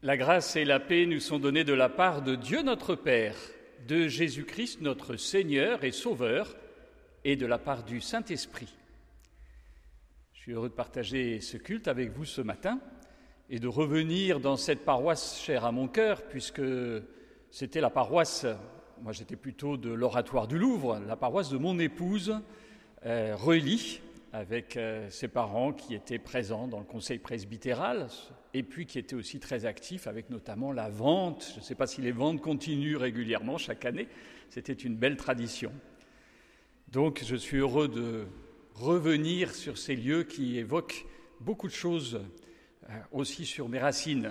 La grâce et la paix nous sont données de la part de Dieu notre Père, de Jésus-Christ notre Seigneur et Sauveur, et de la part du Saint-Esprit. Je suis heureux de partager ce culte avec vous ce matin et de revenir dans cette paroisse chère à mon cœur, puisque c'était la paroisse, moi j'étais plutôt de l'Oratoire du Louvre, la paroisse de mon épouse, Reuilly, avec ses parents qui étaient présents dans le conseil presbytéral et puis qui étaient aussi très actifs avec notamment la vente. Je ne sais pas si les ventes continuent régulièrement chaque année, c'était une belle tradition. Donc je suis heureux de revenir sur ces lieux qui évoquent beaucoup de choses aussi sur mes racines.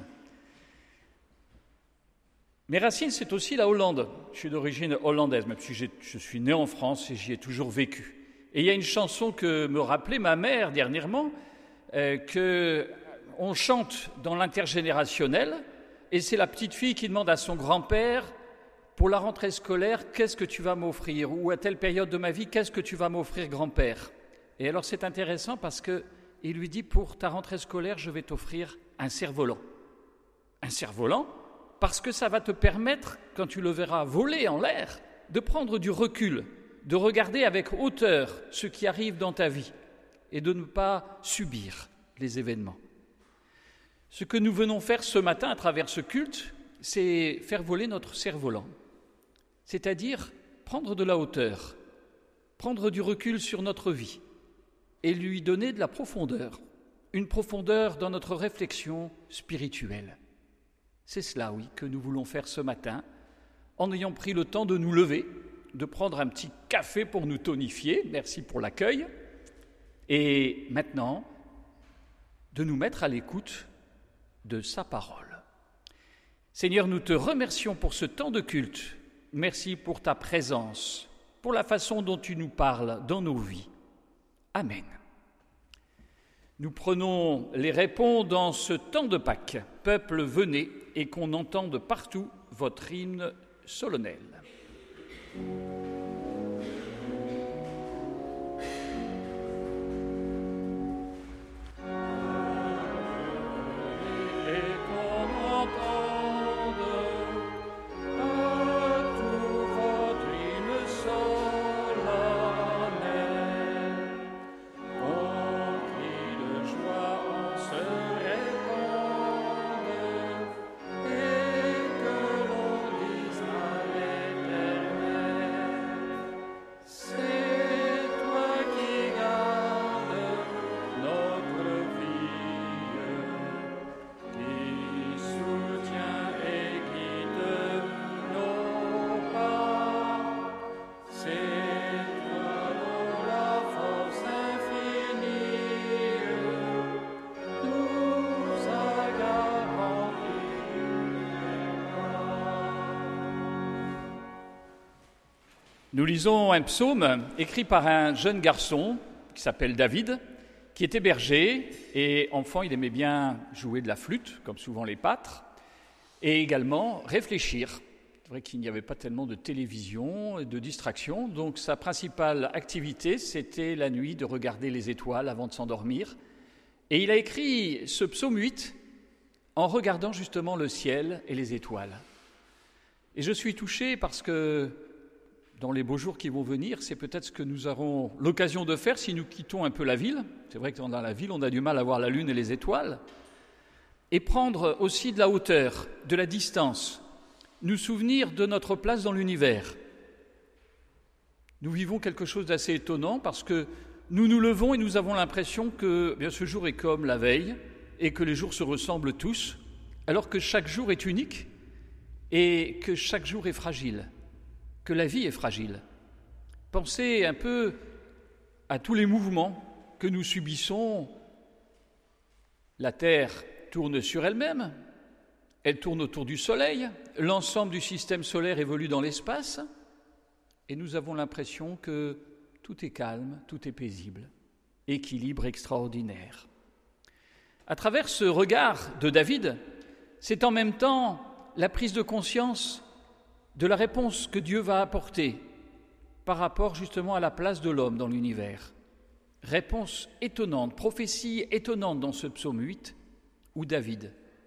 Mes racines, c'est aussi la Hollande. Je suis d'origine hollandaise, même si je suis né en France et j'y ai toujours vécu. Et il y a une chanson que me rappelait ma mère dernièrement, qu'on chante dans l'intergénérationnel, et c'est la petite fille qui demande à son grand-père, pour la rentrée scolaire, qu'est-ce que tu vas m'offrir ? Ou à telle période de ma vie, qu'est-ce que tu vas m'offrir, grand-père ? Et alors c'est intéressant parce qu'il lui dit, pour ta rentrée scolaire, je vais t'offrir un cerf-volant. Un cerf-volant, parce que ça va te permettre, quand tu le verras voler en l'air, de prendre du recul, de regarder avec hauteur ce qui arrive dans ta vie et de ne pas subir les événements. Ce que nous venons faire ce matin à travers ce culte, c'est faire voler notre cerf-volant, c'est-à-dire prendre de la hauteur, prendre du recul sur notre vie et lui donner de la profondeur, une profondeur dans notre réflexion spirituelle. C'est cela, oui, que nous voulons faire ce matin, en ayant pris le temps de nous lever, de prendre un petit café pour nous tonifier, merci pour l'accueil, et maintenant, de nous mettre à l'écoute de sa parole. Seigneur, nous te remercions pour ce temps de culte, merci pour ta présence, pour la façon dont tu nous parles dans nos vies. Amen. Nous prenons les répons dans ce temps de Pâques. Peuple, venez, et qu'on entende partout votre hymne solennel. Nous lisons un psaume écrit par un jeune garçon qui s'appelle David, qui était berger et enfant, il aimait bien jouer de la flûte, comme souvent les pâtres, et également réfléchir. C'est vrai qu'il n'y avait pas tellement de télévision et de distraction, donc sa principale activité, c'était la nuit de regarder les étoiles avant de s'endormir. Et il a écrit ce psaume 8 en regardant justement le ciel et les étoiles. Et je suis touché parce que dans les beaux jours qui vont venir, c'est peut-être ce que nous aurons l'occasion de faire si nous quittons un peu la ville. C'est vrai que dans la ville, on a du mal à voir la lune et les étoiles. Et prendre aussi de la hauteur, de la distance, nous souvenir de notre place dans l'univers. Nous vivons quelque chose d'assez étonnant parce que nous nous levons et nous avons l'impression que bien, ce jour est comme la veille et que les jours se ressemblent tous, alors que chaque jour est unique et que chaque jour est fragile. Que la vie est fragile. Pensez un peu à tous les mouvements que nous subissons. La Terre tourne sur elle-même, elle tourne autour du Soleil, l'ensemble du système solaire évolue dans l'espace, et nous avons l'impression que tout est calme, tout est paisible, équilibre extraordinaire. À travers ce regard de David, c'est en même temps la prise de conscience de la réponse que Dieu va apporter par rapport justement à la place de l'homme dans l'univers. Réponse étonnante, prophétie étonnante dans ce psaume 8, où David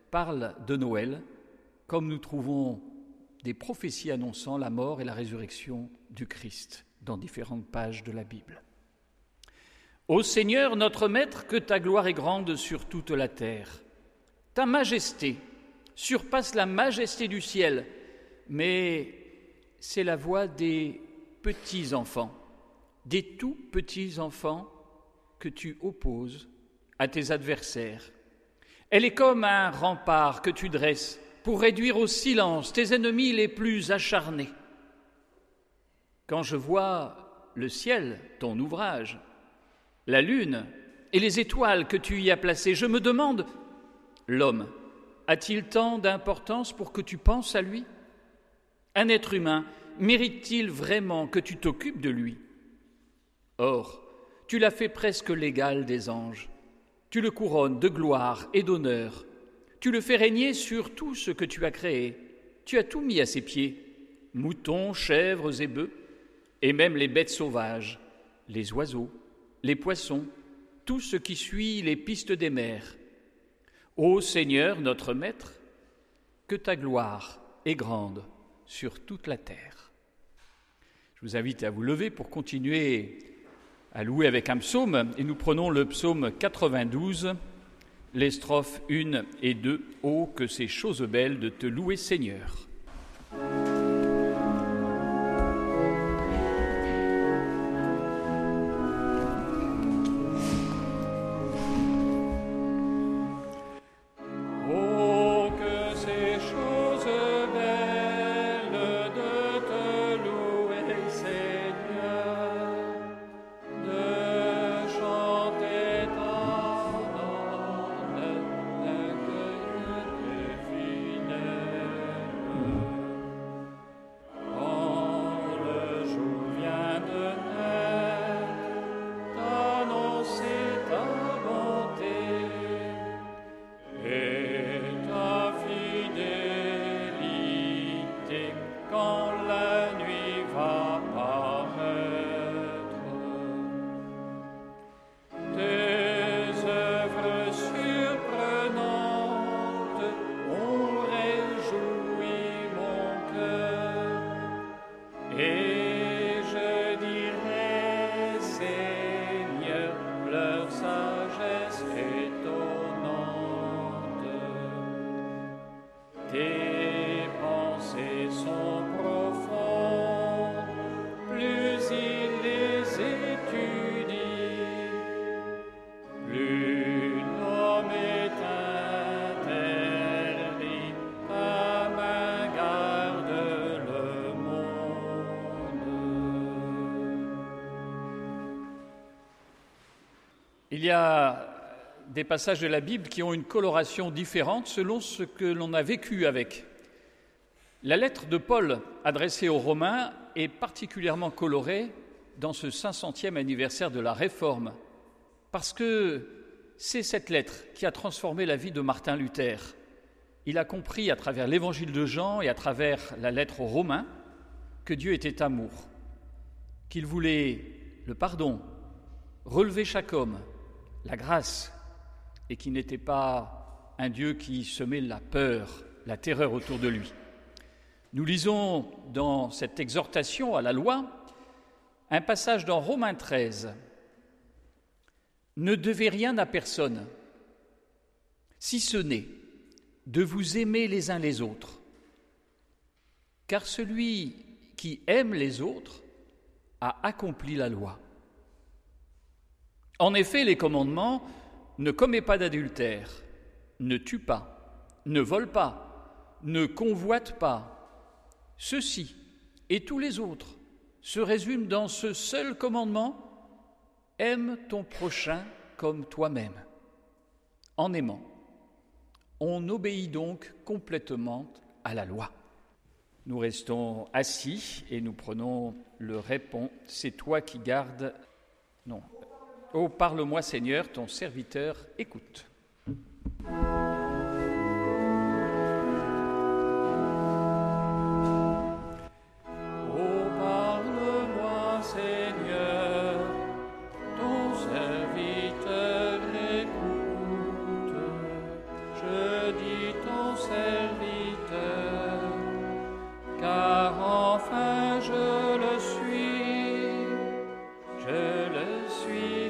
parle de Noël, comme nous trouvons des prophéties annonçant la mort et la résurrection du Christ dans différentes pages de la Bible. Ô Seigneur, notre Maître, que ta gloire est grande sur toute la terre. Ta majesté surpasse la majesté du ciel, mais c'est la voix des petits-enfants, des tout petits-enfants que tu opposes à tes adversaires. Elle est comme un rempart que tu dresses pour réduire au silence tes ennemis les plus acharnés. Quand je vois le ciel, ton ouvrage, la lune et les étoiles que tu y as placées, je me demande, l'homme a-t-il tant d'importance pour que tu penses à lui ? Un être humain mérite-t-il vraiment que tu t'occupes de lui ? Or, tu l'as fait presque l'égal des anges. Tu le couronnes de gloire et d'honneur. Tu le fais régner sur tout ce que tu as créé. Tu as tout mis à ses pieds, moutons, chèvres et bœufs, et même les bêtes sauvages, les oiseaux, les poissons, tout ce qui suit les pistes des mers. Ô Seigneur, notre Maître, que ta gloire est grande sur toute la terre. Je vous invite à vous lever pour continuer à louer avec un psaume, et nous prenons le psaume 92, les strophes 1 et 2. « Oh, que c'est chose belle de te louer, Seigneur !» Il y a des passages de la Bible qui ont une coloration différente selon ce que l'on a vécu avec. La lettre de Paul adressée aux Romains est particulièrement colorée dans ce 500e anniversaire de la Réforme, parce que c'est cette lettre qui a transformé la vie de Martin Luther. Il a compris à travers l'évangile de Jean et à travers la lettre aux Romains que Dieu était amour, qu'il voulait le pardon, relever chaque homme, la grâce, et qui n'était pas un Dieu qui semait la peur, la terreur autour de lui. Nous lisons dans cette exhortation à la loi un passage dans Romains 13. « Ne devez rien à personne, si ce n'est de vous aimer les uns les autres, car celui qui aime les autres a accompli la loi. En effet, les commandements « Ne commets pas d'adultère, ne tue pas, ne vole pas, ne convoite pas », ceux-ci et tous les autres se résument dans ce seul commandement « Aime ton prochain comme toi-même ». En aimant, on obéit donc complètement à la loi. Nous restons assis et nous prenons le répond « C'est toi qui gardes… » Non. « Oh, parle-moi, Seigneur, ton serviteur écoute. » serviteur écoute, je dis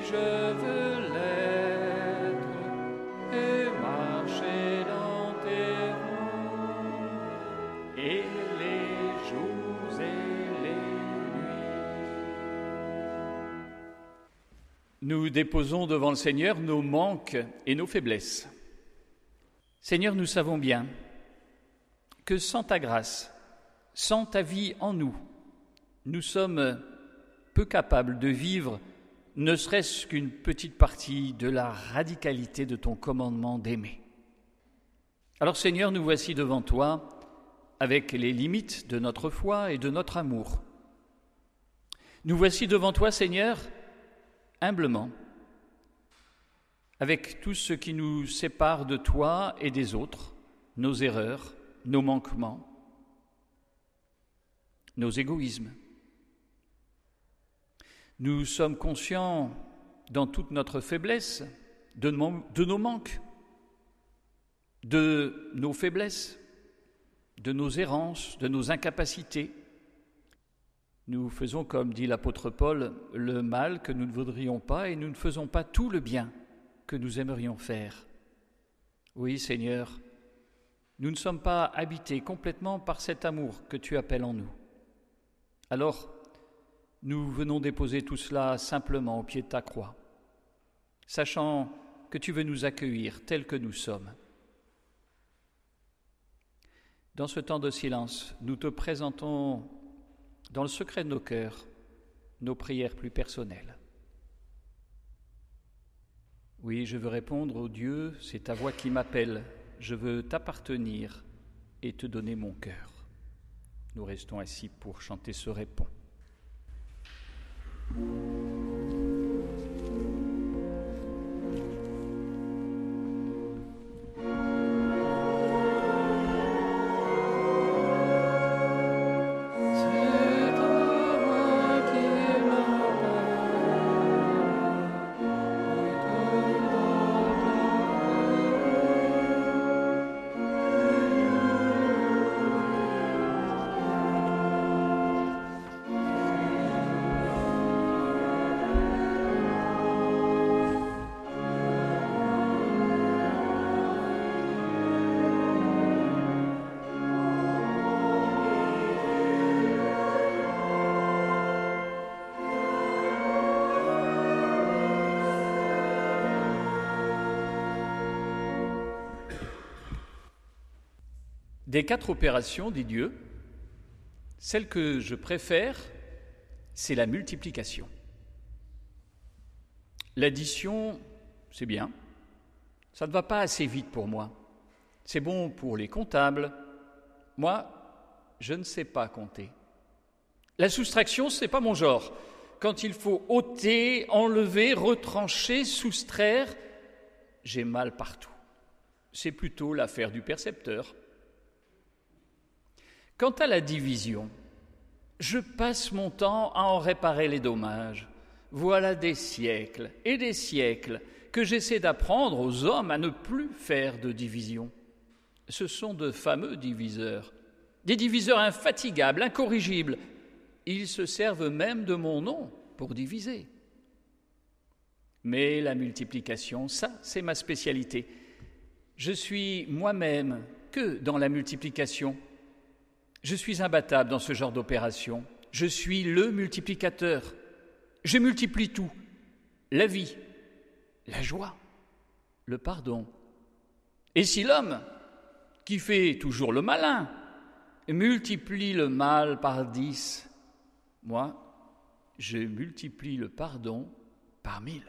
je veux l'être et marcher dans tes rangs, et les jours et les nuits. Nous déposons devant le Seigneur nos manques et nos faiblesses. Seigneur, nous savons bien que sans ta grâce, sans ta vie en nous, nous sommes peu capables de vivre ne serait-ce qu'une petite partie de la radicalité de ton commandement d'aimer. Alors Seigneur, nous voici devant toi avec les limites de notre foi et de notre amour. Nous voici devant toi, Seigneur, humblement, avec tout ce qui nous sépare de toi et des autres, nos erreurs, nos manquements, nos égoïsmes. Nous sommes conscients dans toute notre faiblesse de nos manques, de nos faiblesses, de nos errances, de nos incapacités. Nous faisons, comme dit l'apôtre Paul, le mal que nous ne voudrions pas et nous ne faisons pas tout le bien que nous aimerions faire. Oui, Seigneur, nous ne sommes pas habités complètement par cet amour que tu appelles en nous. Alors, nous venons déposer tout cela simplement au pied de ta croix, sachant que tu veux nous accueillir tels que nous sommes. Dans ce temps de silence, nous te présentons dans le secret de nos cœurs nos prières plus personnelles. Oui, je veux répondre au Dieu, c'est ta voix qui m'appelle. Je veux t'appartenir et te donner mon cœur. Nous restons assis pour chanter ce répond. Des 4 opérations, dit Dieu, celle que je préfère, c'est la multiplication. L'addition, c'est bien, ça ne va pas assez vite pour moi. C'est bon pour les comptables. Moi, je ne sais pas compter. La soustraction, ce n'est pas mon genre. Quand il faut ôter, enlever, retrancher, soustraire, j'ai mal partout. C'est plutôt l'affaire du percepteur. Quant à la division, je passe mon temps à en réparer les dommages. Voilà des siècles et des siècles que j'essaie d'apprendre aux hommes à ne plus faire de division. Ce sont de fameux diviseurs, des diviseurs infatigables, incorrigibles. Ils se servent même de mon nom pour diviser. Mais la multiplication, ça, c'est ma spécialité. Je suis moi-même que dans la multiplication. Je suis imbattable dans ce genre d'opération. Je suis le multiplicateur. Je multiplie tout. La vie, la joie, le pardon. Et si l'homme, qui fait toujours le malin, multiplie le mal par 10, moi, je multiplie le pardon par 1000.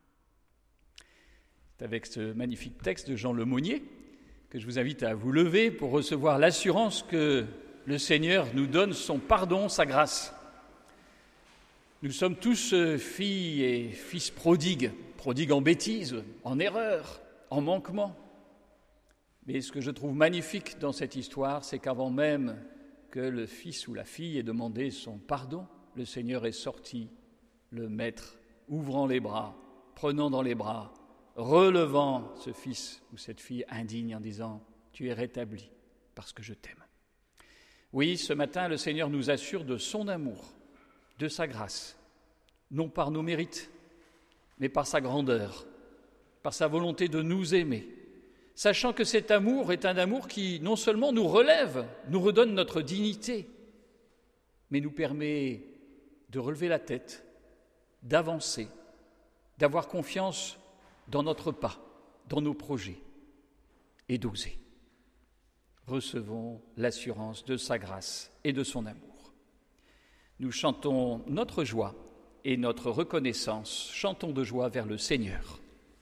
C'est avec ce magnifique texte de Jean Lemonnier que je vous invite à vous lever pour recevoir l'assurance que le Seigneur nous donne son pardon, sa grâce. Nous sommes tous filles et fils prodigues en bêtises, en erreurs, en manquements. Mais ce que je trouve magnifique dans cette histoire, c'est qu'avant même que le fils ou la fille ait demandé son pardon, le Seigneur est sorti, le Maître, ouvrant les bras, prenant dans les bras, relevant ce fils ou cette fille indigne en disant « Tu es rétabli parce que je t'aime ». Oui, ce matin, le Seigneur nous assure de son amour, de sa grâce, non par nos mérites, mais par sa grandeur, par sa volonté de nous aimer, sachant que cet amour est un amour qui non seulement nous relève, nous redonne notre dignité, mais nous permet de relever la tête, d'avancer, d'avoir confiance dans notre pas, dans nos projets et d'oser. Recevons l'assurance de sa grâce et de son amour. Nous chantons notre joie et notre reconnaissance. Chantons de joie vers le Seigneur.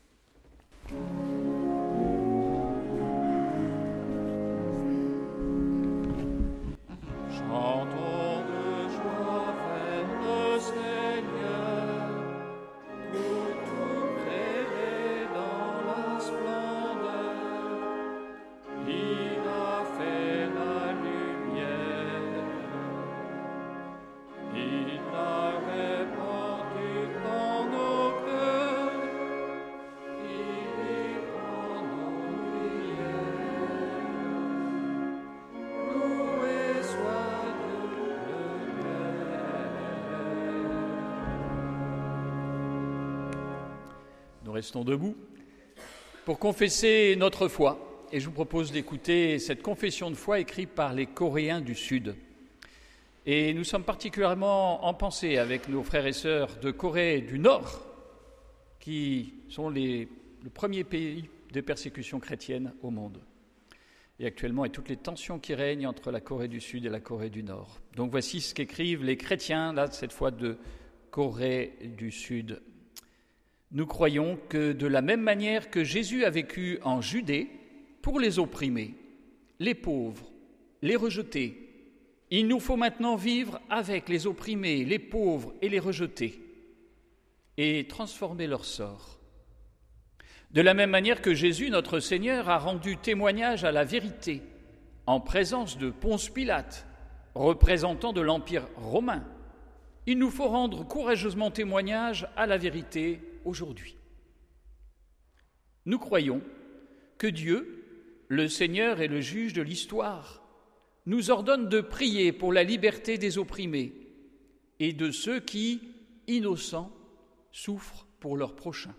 Nous restons debout pour confesser notre foi. Et je vous propose d'écouter cette confession de foi écrite par les Coréens du Sud. Et nous sommes particulièrement en pensée avec nos frères et sœurs de Corée du Nord, qui sont le premier pays de persécution chrétienne au monde. Et actuellement, et toutes les tensions qui règnent entre la Corée du Sud et la Corée du Nord. Donc voici ce qu'écrivent les chrétiens, là, cette fois de Corée du Sud. Nous croyons que de la même manière que Jésus a vécu en Judée pour les opprimés, les pauvres, les rejetés, il nous faut maintenant vivre avec les opprimés, les pauvres et les rejetés et transformer leur sort. De la même manière que Jésus, notre Seigneur, a rendu témoignage à la vérité en présence de Ponce Pilate, représentant de l'Empire romain, il nous faut rendre courageusement témoignage à la vérité aujourd'hui. Nous croyons que Dieu, le Seigneur et le juge de l'histoire, nous ordonne de prier pour la liberté des opprimés et de ceux qui, innocents, souffrent pour leur prochain.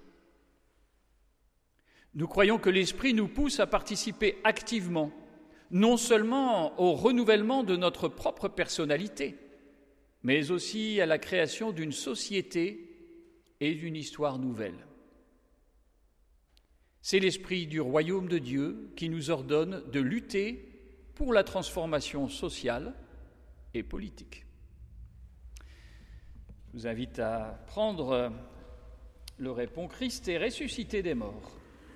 Nous croyons que l'Esprit nous pousse à participer activement, non seulement au renouvellement de notre propre personnalité, mais aussi à la création d'une société et d'une histoire nouvelle. C'est l'Esprit du royaume de Dieu qui nous ordonne de lutter pour la transformation sociale et politique. Je vous invite à prendre le répond Christ est ressuscité des morts.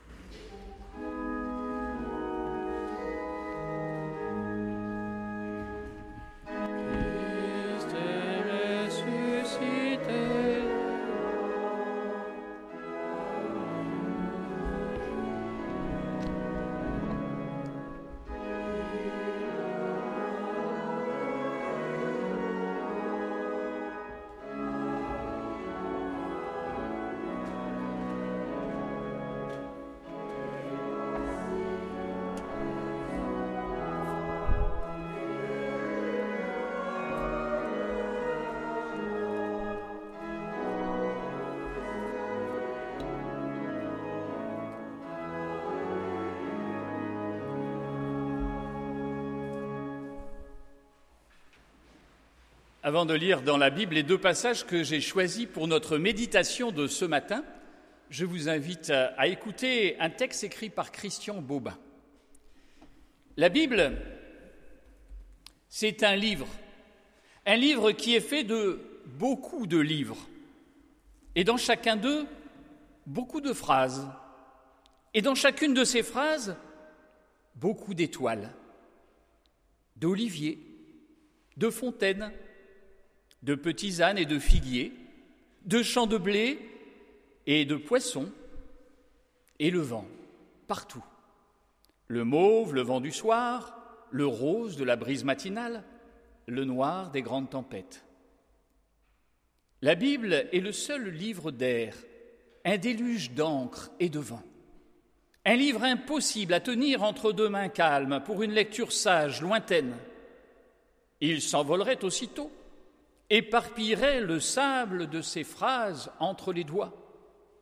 Avant de lire dans la Bible les deux passages que j'ai choisis pour notre méditation de ce matin, je vous invite à écouter un texte écrit par Christian Bobin. La Bible, c'est un livre qui est fait de beaucoup de livres, et dans chacun d'eux, beaucoup de phrases, et dans chacune de ces phrases, beaucoup d'étoiles, d'oliviers, de fontaines, de petits ânes et de figuiers, de champs de blé et de poissons, et le vent, partout. Le mauve, le vent du soir, le rose de la brise matinale, le noir des grandes tempêtes. La Bible est le seul livre d'air, un déluge d'encre et de vent. Un livre impossible à tenir entre deux mains calmes pour une lecture sage, lointaine. Il s'envolerait aussitôt, éparpillerait le sable de ses phrases entre les doigts,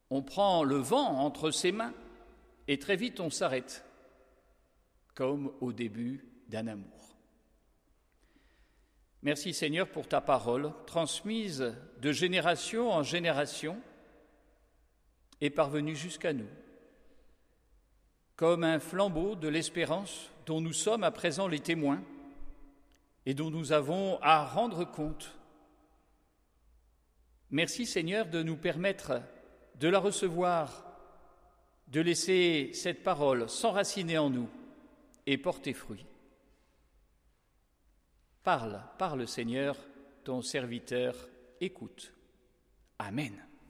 On prend le vent entre ses mains et très vite on s'arrête, comme au début d'un amour. Merci Seigneur pour ta parole, transmise de génération en génération et parvenue jusqu'à nous, comme un flambeau de l'espérance dont nous sommes à présent les témoins et dont nous avons à rendre compte. Merci Seigneur de nous permettre de la recevoir, de laisser cette parole s'enraciner en nous et porter fruit. Parle Seigneur, ton serviteur écoute. Amen.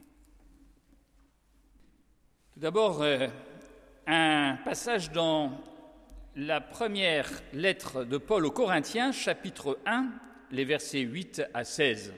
Tout d'abord, un passage dans la première lettre de Paul aux Corinthiens, chapitre 1, les versets 8 à 16.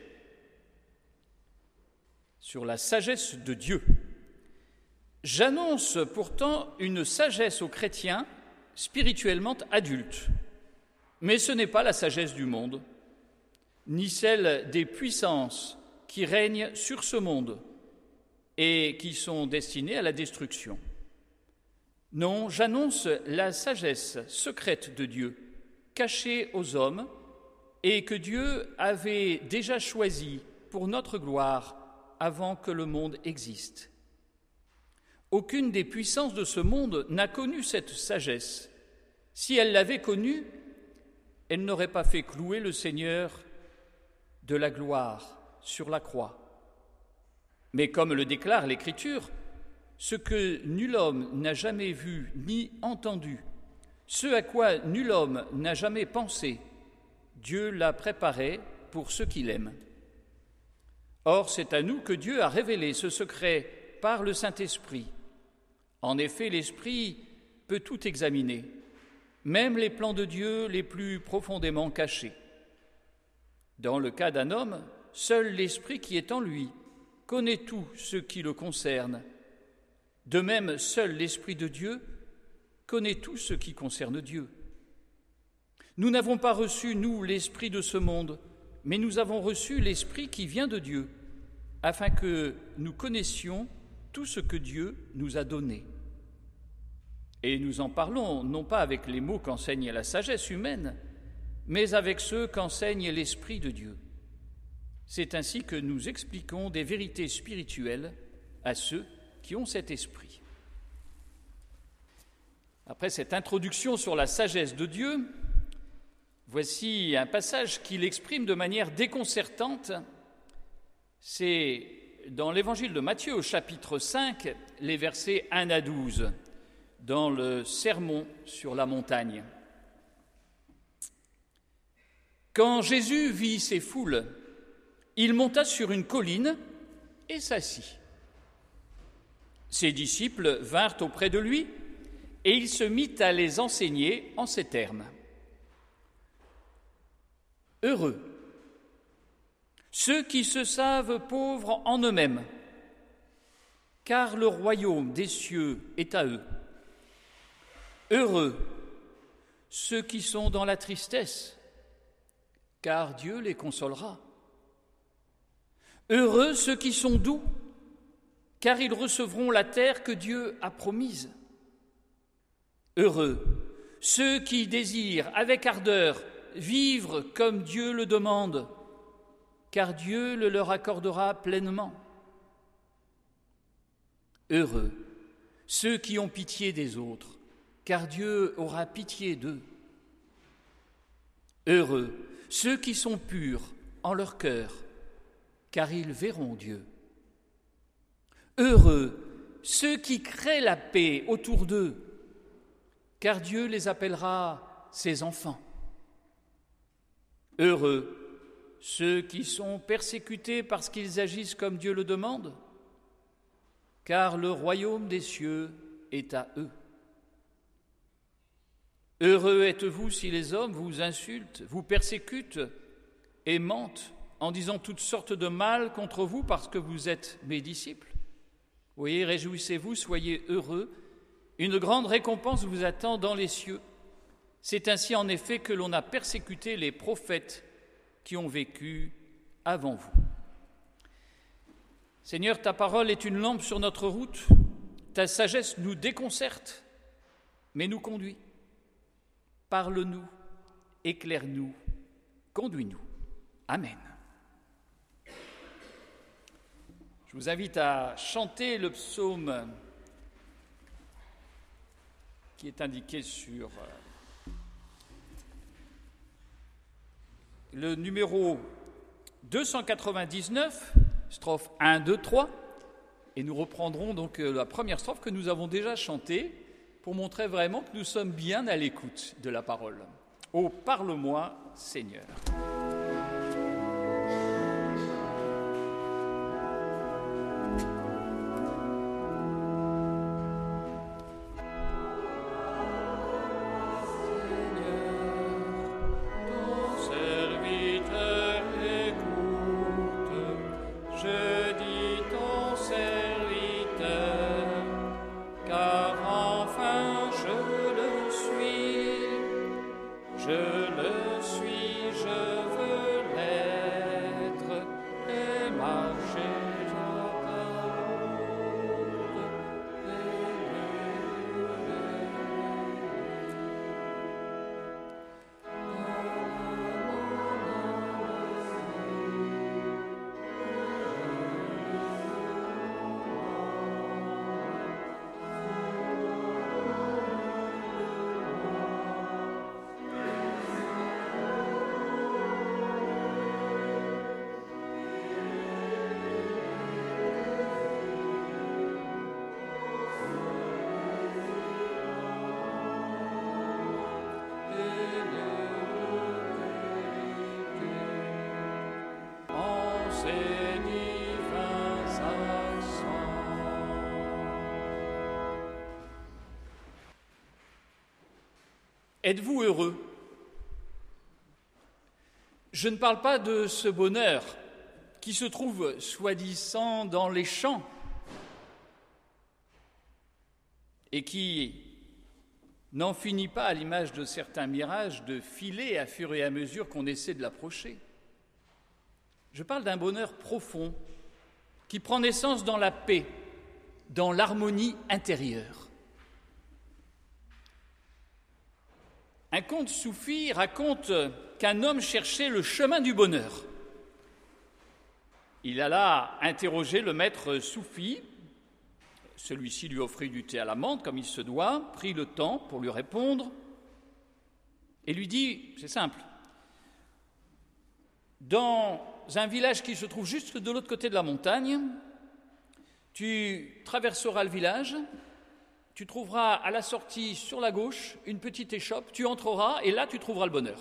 Sur la sagesse de Dieu. J'annonce pourtant une sagesse aux chrétiens spirituellement adultes, mais ce n'est pas la sagesse du monde, ni celle des puissances qui règnent sur ce monde et qui sont destinées à la destruction. Non, j'annonce la sagesse secrète de Dieu, cachée aux hommes, et que Dieu avait déjà choisie pour notre gloire avant que le monde existe. Aucune des puissances de ce monde n'a connu cette sagesse. Si elle l'avait connue, elle n'aurait pas fait clouer le Seigneur de la gloire sur la croix. Mais comme le déclare l'Écriture, ce que nul homme n'a jamais vu ni entendu, ce à quoi nul homme n'a jamais pensé, Dieu l'a préparé pour ceux qui l'aiment. Or, c'est à nous que Dieu a révélé ce secret par le Saint-Esprit. En effet, l'Esprit peut tout examiner, même les plans de Dieu les plus profondément cachés. Dans le cas d'un homme, seul l'Esprit qui est en lui connaît tout ce qui le concerne. De même, seul l'Esprit de Dieu connaît tout ce qui concerne Dieu. Nous n'avons pas reçu, nous, l'Esprit de ce monde, mais nous avons reçu l'Esprit qui vient de Dieu, afin que nous connaissions tout ce que Dieu nous a donné. Et nous en parlons non pas avec les mots qu'enseigne la sagesse humaine, mais avec ceux qu'enseigne l'Esprit de Dieu. C'est ainsi que nous expliquons des vérités spirituelles à ceux qui ont cet esprit. Après cette introduction sur la sagesse de Dieu, voici un passage qui l'exprime de manière déconcertante. C'est dans l'évangile de Matthieu au chapitre 5, les versets 1 à 12, dans le sermon sur la montagne. Quand Jésus vit ces foules, il monta sur une colline et s'assit. Ses disciples vinrent auprès de lui et il se mit à les enseigner en ces termes. Heureux ceux qui se savent pauvres en eux-mêmes, car le royaume des cieux est à eux. Heureux ceux qui sont dans la tristesse, car Dieu les consolera. Heureux ceux qui sont doux, car ils recevront la terre que Dieu a promise. Heureux ceux qui désirent avec ardeur vivre comme Dieu le demande, car Dieu le leur accordera pleinement. Heureux ceux qui ont pitié des autres, car Dieu aura pitié d'eux. Heureux ceux qui sont purs en leur cœur, car ils verront Dieu. Heureux ceux qui créent la paix autour d'eux, car Dieu les appellera ses enfants. Heureux ceux qui sont persécutés parce qu'ils agissent comme Dieu le demande, car le royaume des cieux est à eux. Heureux êtes-vous si les hommes vous insultent, vous persécutent et mentent en disant toutes sortes de mal contre vous parce que vous êtes mes disciples. Oui, réjouissez-vous, soyez heureux, une grande récompense vous attend dans les cieux. C'est ainsi en effet que l'on a persécuté les prophètes qui ont vécu avant vous. Seigneur, ta parole est une lampe sur notre route. Ta sagesse nous déconcerte, mais nous conduit. Parle-nous, éclaire-nous, conduis-nous. Amen. Je vous invite à chanter le psaume qui est indiqué sur le numéro 299, strophe 1, 2, 3, et nous reprendrons donc la première strophe que nous avons déjà chantée pour montrer vraiment que nous sommes bien à l'écoute de la parole. Oh, parle-moi, Seigneur. Êtes-vous heureux? Je ne parle pas de ce bonheur qui se trouve soi-disant dans les champs et qui n'en finit pas, à l'image de certains mirages, de filer à fur et à mesure qu'on essaie de l'approcher. Je parle d'un bonheur profond qui prend naissance dans la paix, dans l'harmonie intérieure. Un conte soufi raconte qu'un homme cherchait le chemin du bonheur. Il alla interroger le maître soufi. Celui-ci lui offrit du thé à la menthe, comme il se doit, prit le temps pour lui répondre et lui dit, c'est simple, dans un village qui se trouve juste de l'autre côté de la montagne, tu traverseras le village, tu trouveras à la sortie sur la gauche une petite échoppe, tu entreras et là tu trouveras le bonheur.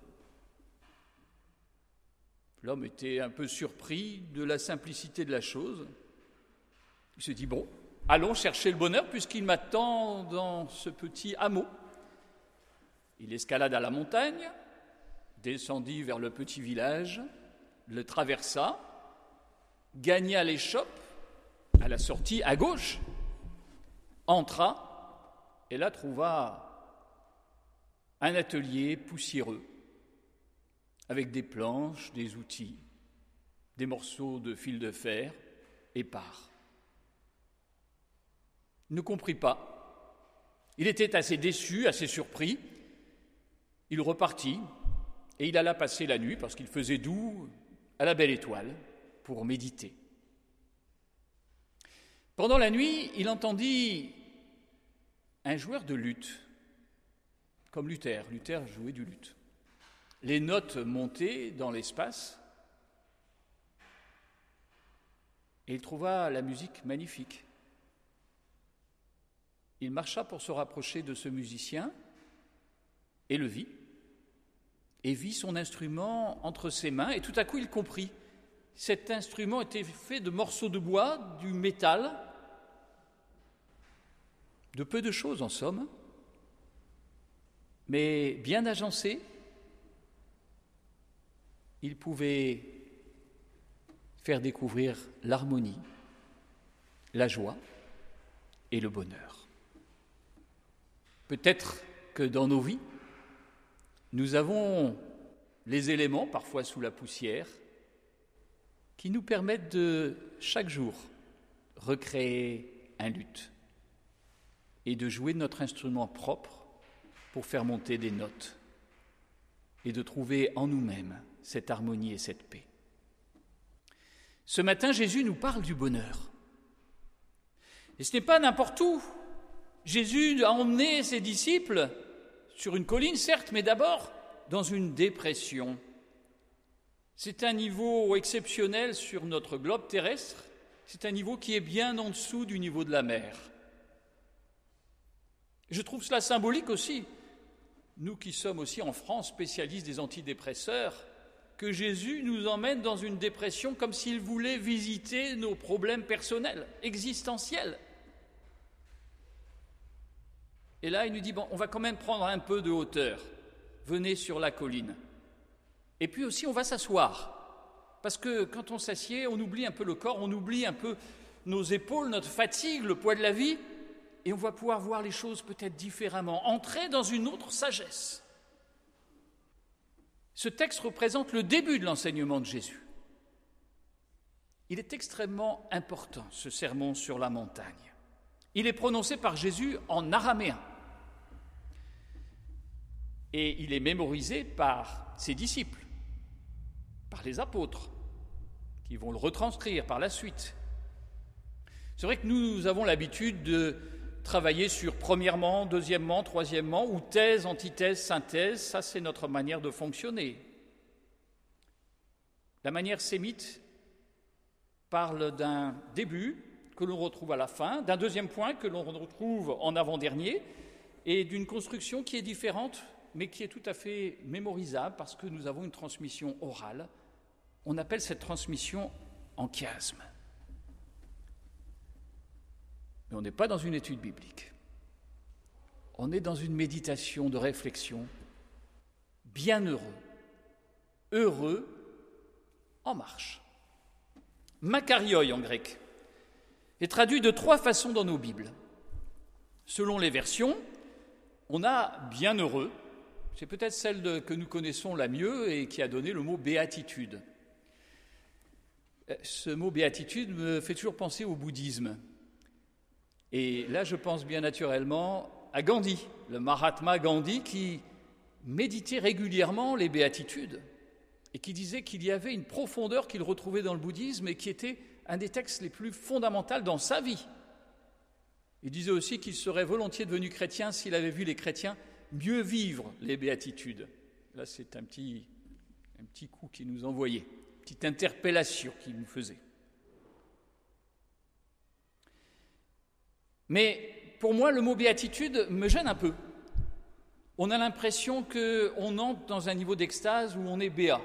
L'homme était un peu surpris de la simplicité de la chose. Il se dit, bon, allons chercher le bonheur puisqu'il m'attend dans ce petit hameau. Il escalada la montagne, descendit vers le petit village, le traversa, gagna l'échoppe à la sortie à gauche, entra et là trouva un atelier poussiéreux avec des planches, des outils, des morceaux de fil de fer épars. Il ne comprit pas. Il était assez déçu, assez surpris. Il repartit et il alla passer la nuit, parce qu'il faisait doux, à la belle étoile pour méditer. Pendant la nuit, il entendit un joueur de luth, comme Luther. Luther jouait du luth. Les notes montaient dans l'espace et il trouva la musique magnifique. Il marcha pour se rapprocher de ce musicien et le vit, et vit son instrument entre ses mains, et tout à coup il comprit. Cet instrument était fait de morceaux de bois, du métal, de peu de choses en somme, mais bien agencé. Il pouvait faire découvrir l'harmonie, la joie et le bonheur. Peut-être que dans nos vies, nous avons les éléments, parfois sous la poussière, qui nous permettent de, chaque jour, recréer un luth et de jouer notre instrument propre pour faire monter des notes et de trouver en nous-mêmes cette harmonie et cette paix. Ce matin, Jésus nous parle du bonheur. Et ce n'est pas n'importe où. Jésus a emmené ses disciples sur une colline, certes, mais d'abord dans une dépression. C'est un niveau exceptionnel sur notre globe terrestre. C'est un niveau qui est bien en dessous du niveau de la mer. Je trouve cela symbolique aussi, nous qui sommes aussi en France spécialistes des antidépresseurs, que Jésus nous emmène dans une dépression comme s'il voulait visiter nos problèmes personnels, existentiels. Et là, il nous dit, on va quand même prendre un peu de hauteur. Venez sur la colline. Et puis aussi, on va s'asseoir. Parce que quand on s'assied, on oublie un peu le corps, on oublie un peu nos épaules, notre fatigue, le poids de la vie. Et on va pouvoir voir les choses peut-être différemment, entrer dans une autre sagesse. Ce texte représente le début de l'enseignement de Jésus. Il est extrêmement important, ce sermon sur la montagne. Il est prononcé par Jésus en araméen. Et il est mémorisé par ses disciples, par les apôtres, qui vont le retranscrire par la suite. C'est vrai que nous avons l'habitude de travailler sur premièrement, deuxièmement, troisièmement, ou thèse, antithèse, synthèse, ça c'est notre manière de fonctionner. La manière sémite parle d'un début que l'on retrouve à la fin, d'un deuxième point que l'on retrouve en avant-dernier, et d'une construction qui est différente, mais qui est tout à fait mémorisable parce que nous avons une transmission orale. On appelle cette transmission en chiasme. Mais on n'est pas dans une étude biblique. On est dans une méditation de réflexion. Bienheureux, heureux, en marche. Makarioi en grec est traduit de 3 façons dans nos Bibles. Selon les versions, on a bienheureux, c'est peut-être celle que nous connaissons la mieux et qui a donné le mot béatitude. Ce mot béatitude me fait toujours penser au bouddhisme. Et là, je pense bien naturellement à Gandhi, le Mahatma Gandhi, qui méditait régulièrement les béatitudes et qui disait qu'il y avait une profondeur qu'il retrouvait dans le bouddhisme et qui était un des textes les plus fondamentaux dans sa vie. Il disait aussi qu'il serait volontiers devenu chrétien s'il avait vu les chrétiens mieux vivre les béatitudes. Là, c'est un petit coup qu'il nous envoyait, une petite interpellation qu'il nous faisait. Mais pour moi, le mot béatitude me gêne un peu. On a l'impression qu'on entre dans un niveau d'extase où on est béat.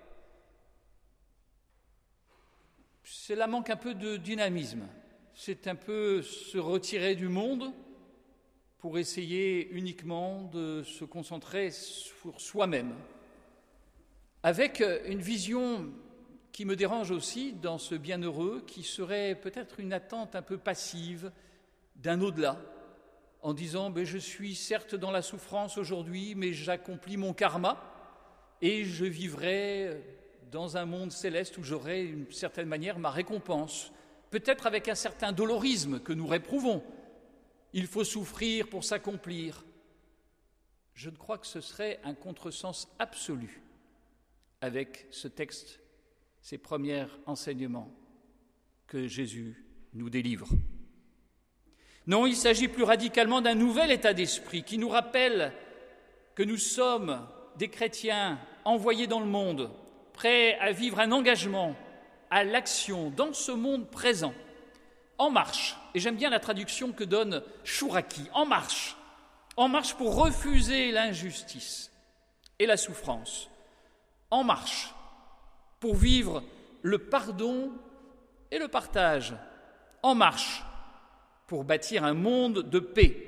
Cela manque un peu de dynamisme. C'est un peu se retirer du monde pour essayer uniquement de se concentrer sur soi-même. Avec une vision qui me dérange aussi dans ce bienheureux, qui serait peut-être une attente un peu passive d'un au-delà, en disant je suis certes dans la souffrance aujourd'hui, mais j'accomplis mon karma et je vivrai dans un monde céleste où j'aurai d'une certaine manière ma récompense, peut-être avec un certain dolorisme que nous réprouvons. Il faut souffrir pour s'accomplir. Je crois que ce serait un contresens absolu avec ce texte, ces premiers enseignements que Jésus nous délivre. Non, il s'agit plus radicalement d'un nouvel état d'esprit qui nous rappelle que nous sommes des chrétiens envoyés dans le monde, prêts à vivre un engagement à l'action dans ce monde présent, en marche. Et j'aime bien la traduction que donne Chouraki, en marche pour refuser l'injustice et la souffrance, en marche pour vivre le pardon et le partage, en marche pour bâtir un monde de paix.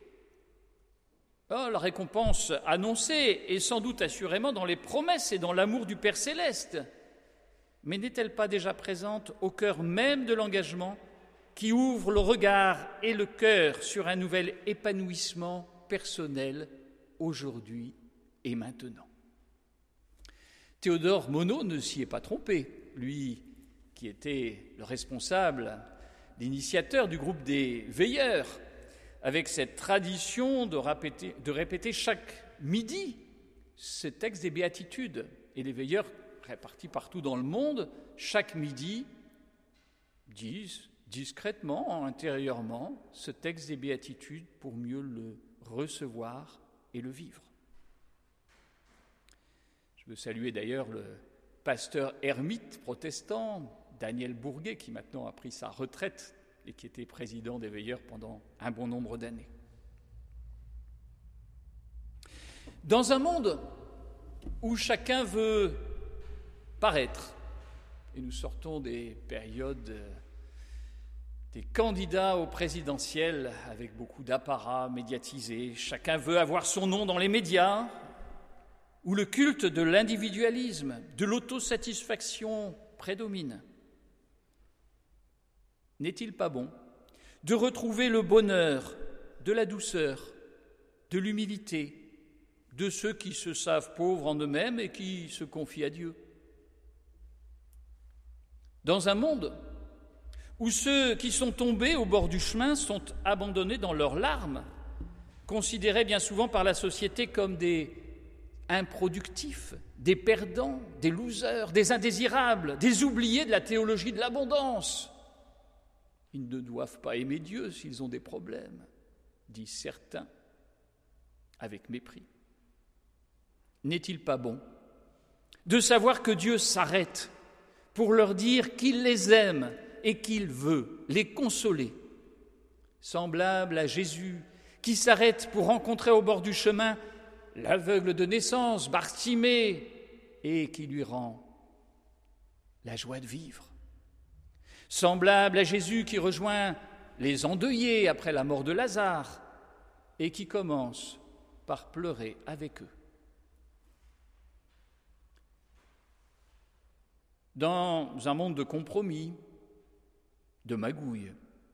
Oh, la récompense annoncée est sans doute assurément dans les promesses et dans l'amour du Père Céleste, mais n'est-elle pas déjà présente au cœur même de l'engagement qui ouvre le regard et le cœur sur un nouvel épanouissement personnel aujourd'hui et maintenant? Théodore Monod ne s'y est pas trompé. Lui qui était le responsable, l'initiateur du groupe des veilleurs, avec cette tradition de répéter chaque midi ce texte des béatitudes. Et les veilleurs, répartis partout dans le monde, chaque midi, disent discrètement, intérieurement, ce texte des béatitudes pour mieux le recevoir et le vivre. Je veux saluer d'ailleurs le pasteur ermite protestant, Daniel Bourguet, qui maintenant a pris sa retraite et qui était président des veilleurs pendant un bon nombre d'années. Dans un monde où chacun veut paraître, et nous sortons des périodes des candidats au présidentiel avec beaucoup d'apparats médiatisés, chacun veut avoir son nom dans les médias, où le culte de l'individualisme, de l'autosatisfaction prédomine. N'est-il pas bon de retrouver le bonheur, de la douceur, de l'humilité, de ceux qui se savent pauvres en eux-mêmes et qui se confient à Dieu? Dans un monde où ceux qui sont tombés au bord du chemin sont abandonnés dans leurs larmes, considérés bien souvent par la société comme des improductifs, des perdants, des losers, des indésirables, des oubliés de la théologie de l'abondance. Ils ne doivent pas aimer Dieu s'ils ont des problèmes, disent certains, avec mépris. N'est-il pas bon de savoir que Dieu s'arrête pour leur dire qu'il les aime et qu'il veut les consoler, semblable à Jésus qui s'arrête pour rencontrer au bord du chemin l'aveugle de naissance, Bartimée, et qui lui rend la joie de vivre. Semblable à Jésus qui rejoint les endeuillés après la mort de Lazare et qui commence par pleurer avec eux. Dans un monde de compromis, de magouilles,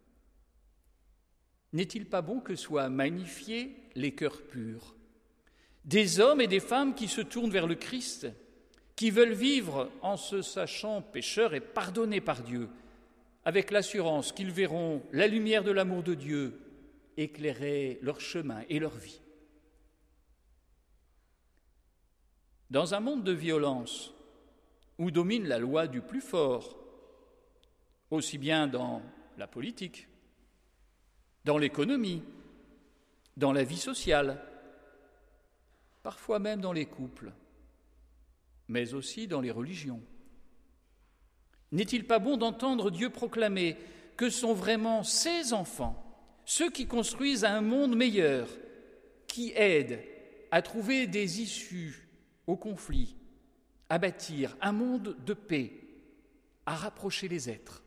n'est-il pas bon que soient magnifiés les cœurs purs, des hommes et des femmes qui se tournent vers le Christ, qui veulent vivre en se sachant pécheurs et pardonnés par Dieu, avec l'assurance qu'ils verront la lumière de l'amour de Dieu éclairer leur chemin et leur vie. Dans un monde de violence, où domine la loi du plus fort, aussi bien dans la politique, dans l'économie, dans la vie sociale, parfois même dans les couples, mais aussi dans les religions. N'est-il pas bon d'entendre Dieu proclamer que sont vraiment ses enfants, ceux qui construisent un monde meilleur, qui aident à trouver des issues aux conflits, à bâtir un monde de paix, à rapprocher les êtres?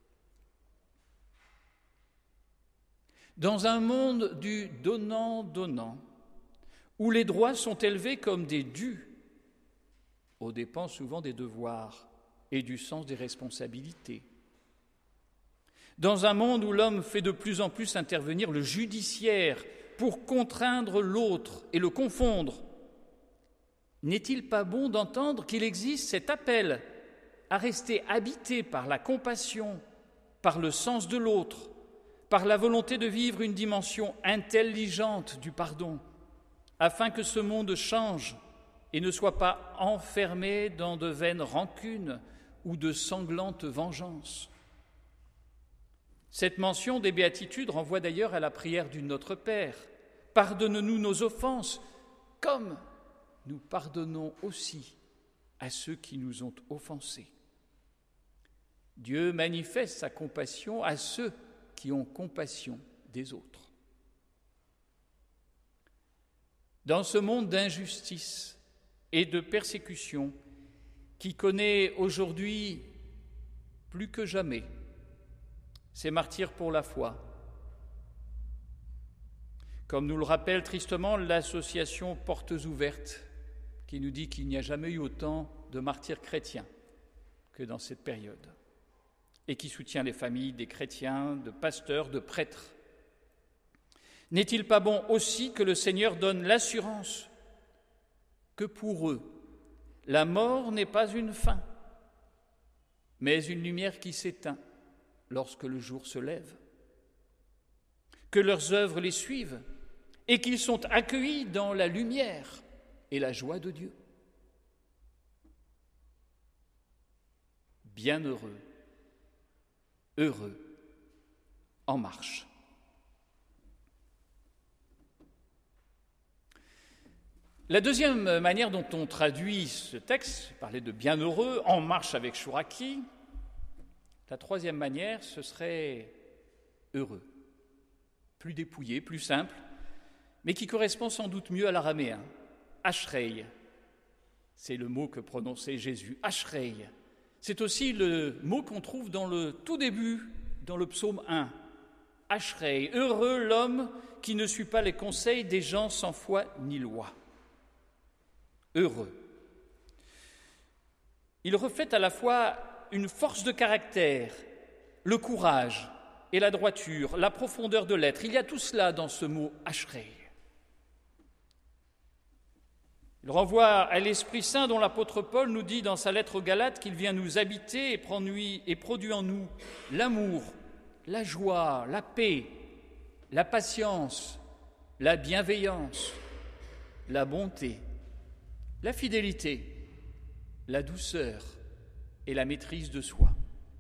Dans un monde du donnant-donnant, où les droits sont élevés comme des dus, aux dépens souvent des devoirs et du sens des responsabilités. Dans un monde où l'homme fait de plus en plus intervenir le judiciaire pour contraindre l'autre et le confondre, n'est-il pas bon d'entendre qu'il existe cet appel à rester habité par la compassion, par le sens de l'autre, par la volonté de vivre une dimension intelligente du pardon, afin que ce monde change et ne soit pas enfermé dans de vaines rancunes ou de sanglantes vengeances. Cette mention des béatitudes renvoie d'ailleurs à la prière du Notre Père. Pardonne-nous nos offenses, comme nous pardonnons aussi à ceux qui nous ont offensés. Dieu manifeste sa compassion à ceux qui ont compassion des autres. Dans ce monde d'injustice et de persécution qui connaît aujourd'hui plus que jamais ces martyrs pour la foi, comme nous le rappelle tristement l'association Portes Ouvertes, qui nous dit qu'il n'y a jamais eu autant de martyrs chrétiens que dans cette période, et qui soutient les familles des chrétiens, de pasteurs, de prêtres. N'est-il pas bon aussi que le Seigneur donne l'assurance que pour eux, la mort n'est pas une fin, mais une lumière qui s'éteint lorsque le jour se lève. Que leurs œuvres les suivent et qu'ils sont accueillis dans la lumière et la joie de Dieu. Bienheureux, heureux, en marche. La deuxième manière dont on traduit ce texte, parler de bienheureux, en marche avec Chouraki. La troisième manière, ce serait heureux, plus dépouillé, plus simple, mais qui correspond sans doute mieux à l'araméen. Ashrei, c'est le mot que prononçait Jésus. Ashrei, c'est aussi le mot qu'on trouve dans le tout début, dans le psaume 1. Ashrei, heureux l'homme qui ne suit pas les conseils des gens sans foi ni loi. Heureux. Il reflète à la fois une force de caractère, le courage et la droiture, la profondeur de l'être. Il y a tout cela dans ce mot « Ashrei ». Il renvoie à l'Esprit Saint dont l'apôtre Paul nous dit dans sa lettre aux Galates qu'il vient nous habiter et produit en nous l'amour, la joie, la paix, la patience, la bienveillance, la bonté, la fidélité, la douceur et la maîtrise de soi.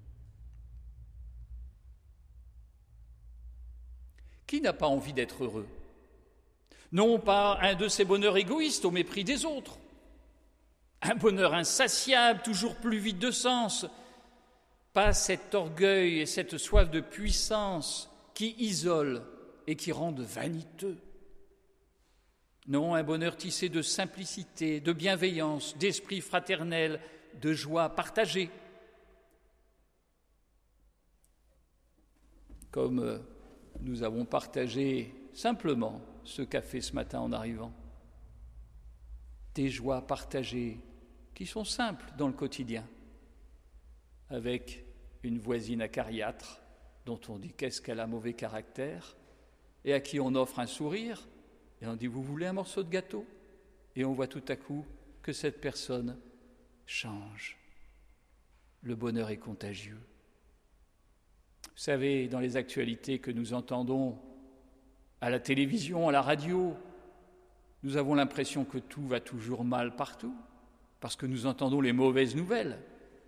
Qui n'a pas envie d'être heureux ? Non pas un de ces bonheurs égoïstes au mépris des autres, un bonheur insatiable, toujours plus vide de sens, pas cet orgueil et cette soif de puissance qui isolent et qui rendent vaniteux. Non, un bonheur tissé de simplicité, de bienveillance, d'esprit fraternel, de joie partagée. Comme nous avons partagé simplement ce café ce matin en arrivant. Des joies partagées qui sont simples dans le quotidien, avec une voisine acariâtre dont on dit qu'est-ce qu'elle a mauvais caractère et à qui on offre un sourire et on dit vous voulez un morceau de gâteau et on voit tout à coup que cette personne change. Le bonheur est contagieux. Vous savez, dans les actualités que nous entendons à la télévision, à la radio, nous avons l'impression que tout va toujours mal partout, parce que nous entendons les mauvaises nouvelles.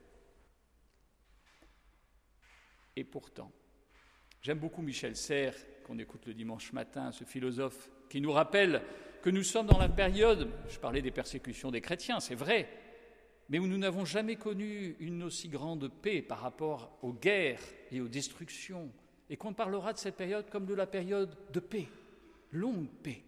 Et pourtant, j'aime beaucoup Michel Serres, qu'on écoute le dimanche matin, ce philosophe, qui nous rappelle que nous sommes dans la période, je parlais des persécutions des chrétiens, c'est vrai, mais où nous n'avons jamais connu une aussi grande paix par rapport aux guerres et aux destructions, et qu'on parlera de cette période comme de la période de paix, longue paix.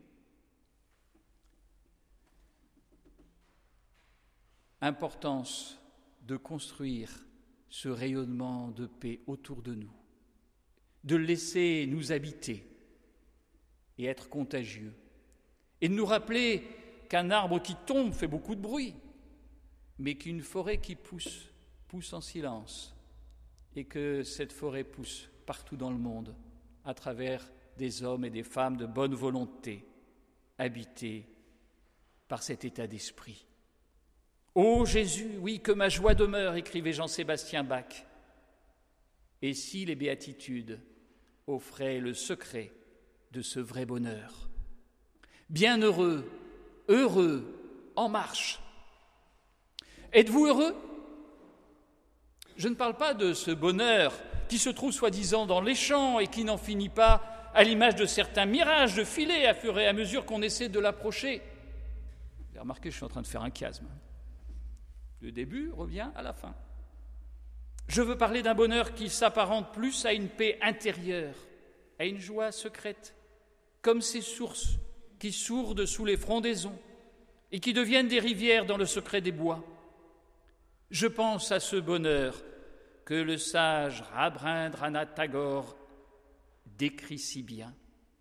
Importance de construire ce rayonnement de paix autour de nous, de le laisser nous habiter et être contagieux, et de nous rappeler qu'un arbre qui tombe fait beaucoup de bruit, mais qu'une forêt qui pousse en silence, et que cette forêt pousse partout dans le monde, à travers des hommes et des femmes de bonne volonté, habités par cet état d'esprit. Ô Jésus, oui, que ma joie demeure, écrivait Jean-Sébastien Bach. Et si les béatitudes offraient le secret de ce vrai bonheur ? Bienheureux, heureux, en marche. Êtes-vous heureux ? Je ne parle pas de ce bonheur qui se trouve soi-disant dans les champs et qui n'en finit pas à l'image de certains mirages de filets à fur et à mesure qu'on essaie de l'approcher. Vous avez remarqué, je suis en train de faire un chiasme. Le début revient à la fin. Je veux parler d'un bonheur qui s'apparente plus à une paix intérieure, à une joie secrète, comme ces sources qui sourdent sous les frondaisons et qui deviennent des rivières dans le secret des bois. Je pense à ce bonheur que le sage Rabindranath Tagore décrit si bien.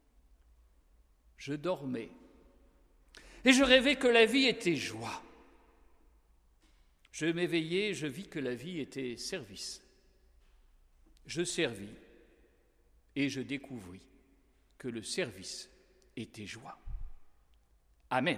Je dormais et je rêvais que la vie était joie. Je m'éveillai, je vis que la vie était service. Je servis et je découvris que le service était joie. Amen.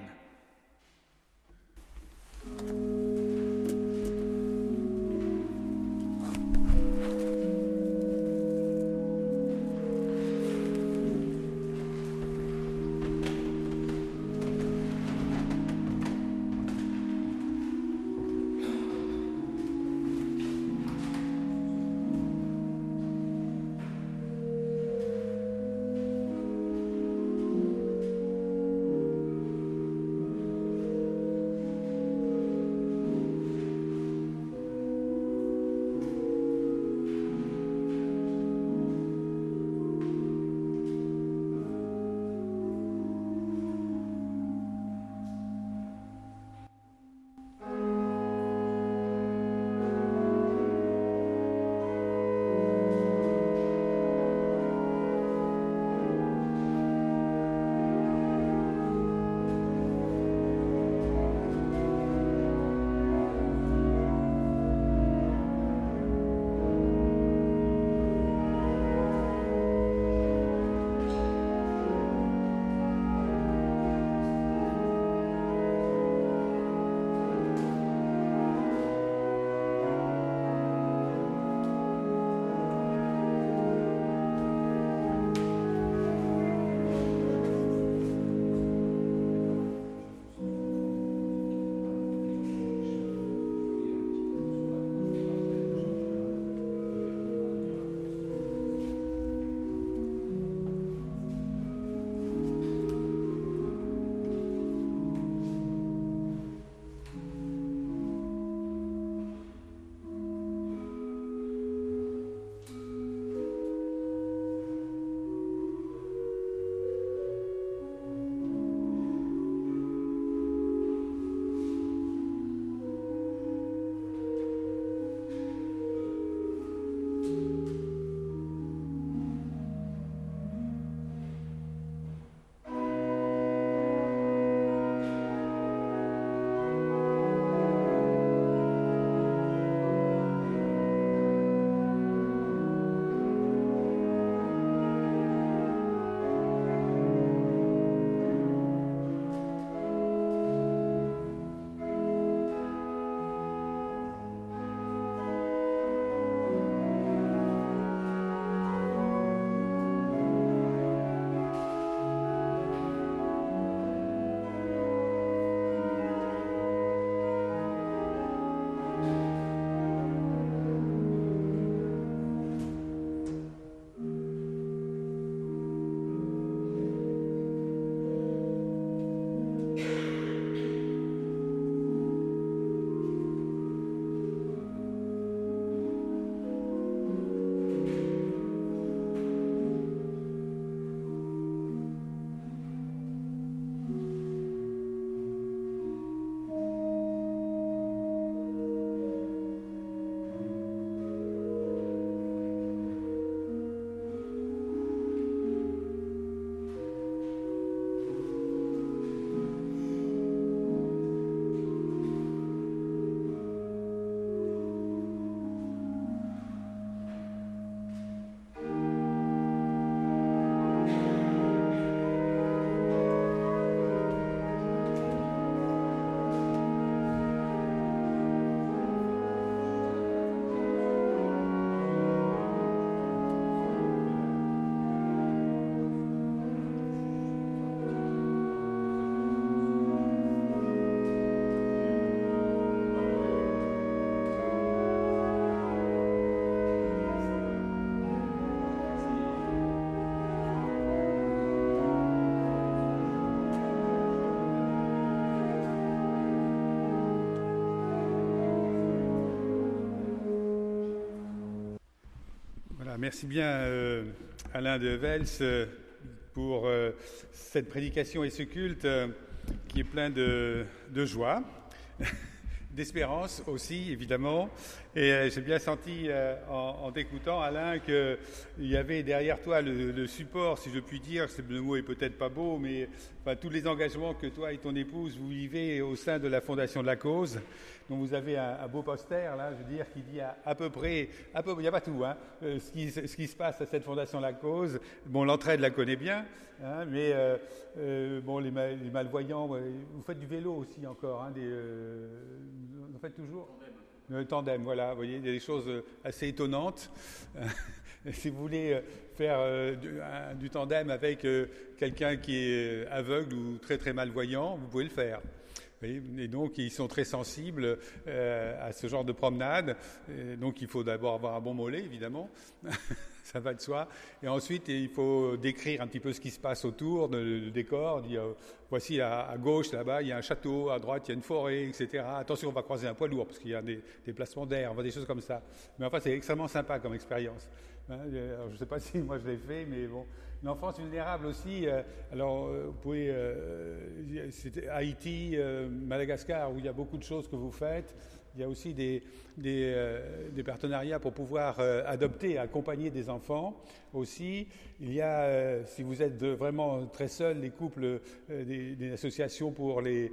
Merci bien Alain de Vels pour cette prédication et ce culte qui est plein de joie, d'espérance aussi évidemment. Et j'ai bien senti en t'écoutant Alain qu'il y avait derrière toi le support, si je puis dire, le mot est peut-être pas beau, mais enfin, tous les engagements que toi et ton épouse vous vivez au sein de la Fondation de la Cause. Donc vous avez un beau poster là, je veux dire, qui dit à peu près, il n'y a pas tout, hein, ce qui se passe à cette Fondation de la Cause. Bon, l'entraide la connaît bien, hein, mais bon, les malvoyants, vous faites du vélo aussi encore, hein, vous faites toujours le tandem, voilà, vous voyez, il y a des choses assez étonnantes. Si vous voulez faire du tandem avec quelqu'un qui est aveugle ou très très malvoyant, vous pouvez le faire. Et donc, ils sont très sensibles à ce genre de promenade. Et donc, il faut d'abord avoir un bon mollet, évidemment. Ça va de soi. Et ensuite, il faut décrire un petit peu ce qui se passe autour, le décor. Dire, voici à gauche, là-bas, il y a un château. À droite, il y a une forêt, etc. Attention, on va croiser un poids lourd, parce qu'il y a des déplacements d'air, des choses comme ça. Mais enfin, c'est extrêmement sympa comme expérience. Alors, je ne sais pas si moi je l'ai fait, mais bon. Une enfance vulnérable aussi. Alors, vous pouvez. C'était Haïti, Madagascar, où il y a beaucoup de choses que vous faites. Il y a aussi des partenariats pour pouvoir adopter, accompagner des enfants aussi. Il y a, si vous êtes vraiment très seul, les couples, des associations pour les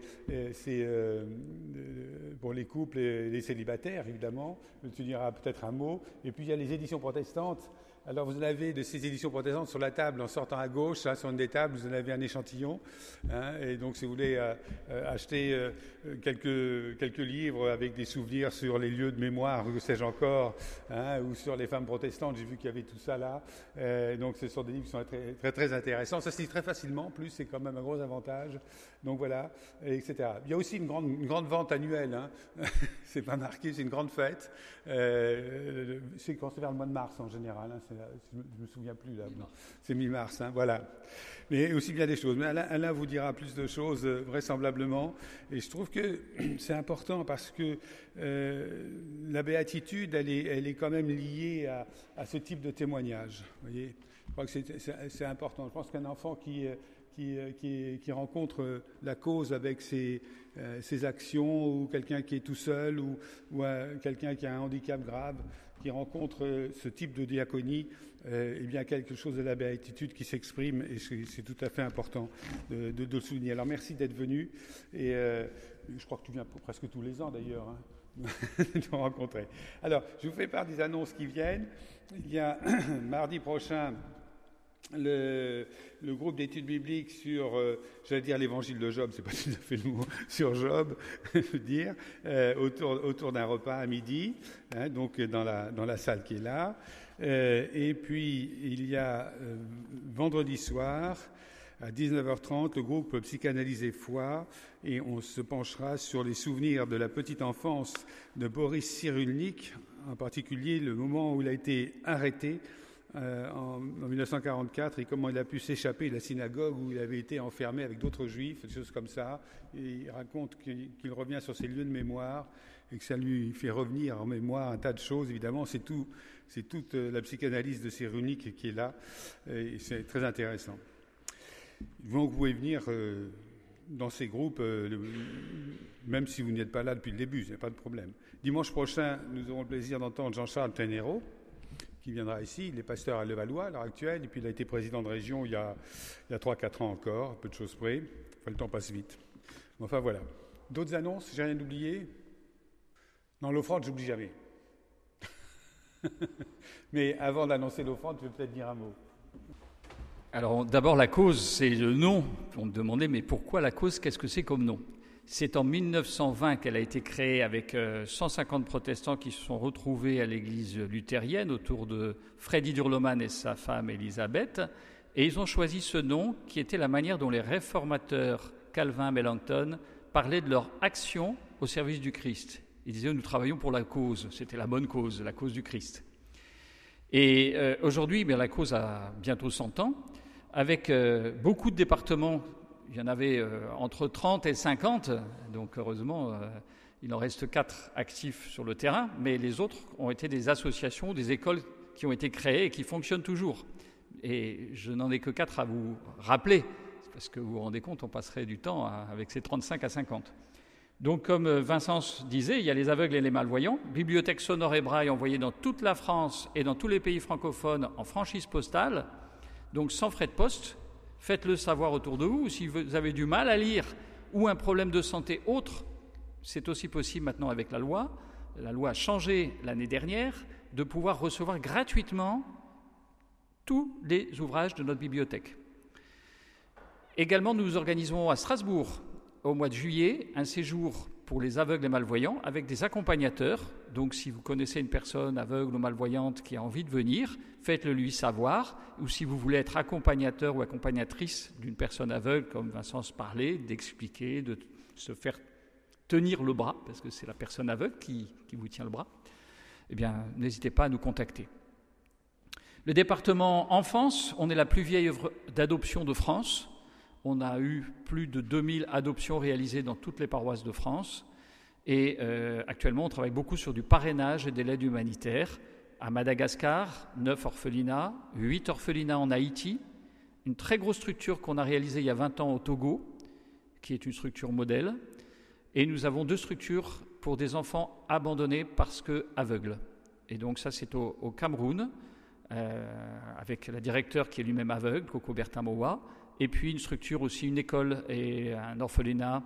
couples et les célibataires, évidemment. Tu diras peut-être un mot. Et puis il y a les éditions protestantes. Alors vous en avez de ces éditions protestantes sur la table en sortant à gauche, là, sur une des tables, vous en avez un échantillon. Hein, et donc si vous voulez acheter quelques livres avec des souvenirs sur les lieux de mémoire, que sais-je encore, hein, ou sur les femmes protestantes, j'ai vu qu'il y avait tout ça là. Donc ce sont des livres qui sont très, très, très intéressants. Ça se lit très facilement, en plus c'est quand même un gros avantage. Donc voilà, etc. Il y a aussi une grande vente annuelle. Hein. C'est pas marqué, c'est une grande fête. C'est quand c'est vers le mois de mars en général. Hein. Je me souviens plus là. C'est mi-mars, hein, voilà. Mais aussi bien des choses. Mais Alain vous dira plus de choses vraisemblablement. Et je trouve que c'est important parce que la béatitude, elle est quand même liée à ce type de témoignage. Vous voyez, je crois que c'est important. Je pense qu'un enfant qui rencontre la cause avec ses actions, ou quelqu'un qui est tout seul, ou quelqu'un qui a un handicap grave, qui rencontre ce type de diaconie, eh bien quelque chose de la béatitude qui s'exprime, et c'est tout à fait important de le souligner. Alors merci d'être venu, et je crois que tu viens presque tous les ans d'ailleurs, hein, de rencontrer. Alors, je vous fais part des annonces qui viennent. Il y a mardi prochain le groupe d'études bibliques sur, j'allais dire l'évangile de Job, c'est pas tout à fait le mot, sur Job, je veux dire, autour d'un repas à midi, hein, donc dans la salle qui est là. Et puis il y a vendredi soir à 19h30 le groupe Psychanalyse et foi, et on se penchera sur les souvenirs de la petite enfance de Boris Cyrulnik, en particulier le moment où il a été arrêté en 1944, et comment il a pu s'échapper de la synagogue où il avait été enfermé avec d'autres juifs, des choses comme ça. Et il raconte qu'il revient sur ses lieux de mémoire et que ça lui fait revenir en mémoire un tas de choses. Évidemment, c'est toute la psychanalyse de Cyrulnik qui est là, et c'est très intéressant. Donc vous pouvez venir dans ces groupes, même si vous n'êtes pas là depuis le début, il n'y a pas de problème. Dimanche prochain, nous aurons le plaisir d'entendre Jean-Charles Tenero, qui viendra ici. Il est pasteur à Levallois à l'heure actuelle, et puis il a été président de région il y a 3-4 ans encore, peu de choses près. Enfin, le temps passe vite. Enfin voilà. D'autres annonces? J'ai rien oublié? Non, l'offrande, j'oublie jamais. Mais avant d'annoncer l'offrande, je vais peut-être dire un mot. Alors d'abord, la cause, c'est le nom. On me demandait, mais pourquoi la cause? Qu'est-ce que c'est comme nom? C'est en 1920 qu'elle a été créée avec 150 protestants qui se sont retrouvés à l'église luthérienne autour de Freddy Durloman et sa femme Elisabeth. Et ils ont choisi ce nom qui était la manière dont les réformateurs Calvin, Melanchthon parlaient de leur action au service du Christ. Ils disaient, nous travaillons pour la cause. C'était la bonne cause, la cause du Christ. Et aujourd'hui, la cause a bientôt 100 ans, avec beaucoup de départements. Il y en avait entre 30 et 50, donc heureusement, il en reste 4 actifs sur le terrain, mais les autres ont été des associations, des écoles qui ont été créées et qui fonctionnent toujours. Et je n'en ai que 4 à vous rappeler, parce que vous vous rendez compte, on passerait du temps avec ces 35 à 50. Donc, comme Vincent disait, il y a les aveugles et les malvoyants. Bibliothèque sonore et braille envoyée dans toute la France et dans tous les pays francophones en franchise postale, donc sans frais de poste. Faites-le savoir autour de vous. Si vous avez du mal à lire ou un problème de santé autre, c'est aussi possible maintenant avec la loi. La loi a changé l'année dernière de pouvoir recevoir gratuitement tous les ouvrages de notre bibliothèque. Également, nous organisons à Strasbourg, au mois de juillet, un séjour pour les aveugles et malvoyants avec des accompagnateurs. Donc, si vous connaissez une personne aveugle ou malvoyante qui a envie de venir, faites-le lui savoir. Ou si vous voulez être accompagnateur ou accompagnatrice d'une personne aveugle, comme Vincent se parlait, d'expliquer, de se faire tenir le bras, parce que c'est la personne aveugle qui vous tient le bras, eh bien, n'hésitez pas à nous contacter. Le département enfance, on est la plus vieille œuvre d'adoption de France. On a eu plus de 2000 adoptions réalisées dans toutes les paroisses de France. Et actuellement, on travaille beaucoup sur du parrainage et de l'aide humanitaire. À Madagascar, 9 orphelinats, 8 orphelinats en Haïti, une très grosse structure qu'on a réalisée il y a 20 ans au Togo, qui est une structure modèle. Et nous avons 2 structures pour des enfants abandonnés parce qu'aveugles. Et donc ça, c'est au Cameroun, avec la directeure qui est lui-même aveugle, Coco Bertin-Mowa, et puis une structure aussi, une école et un orphelinat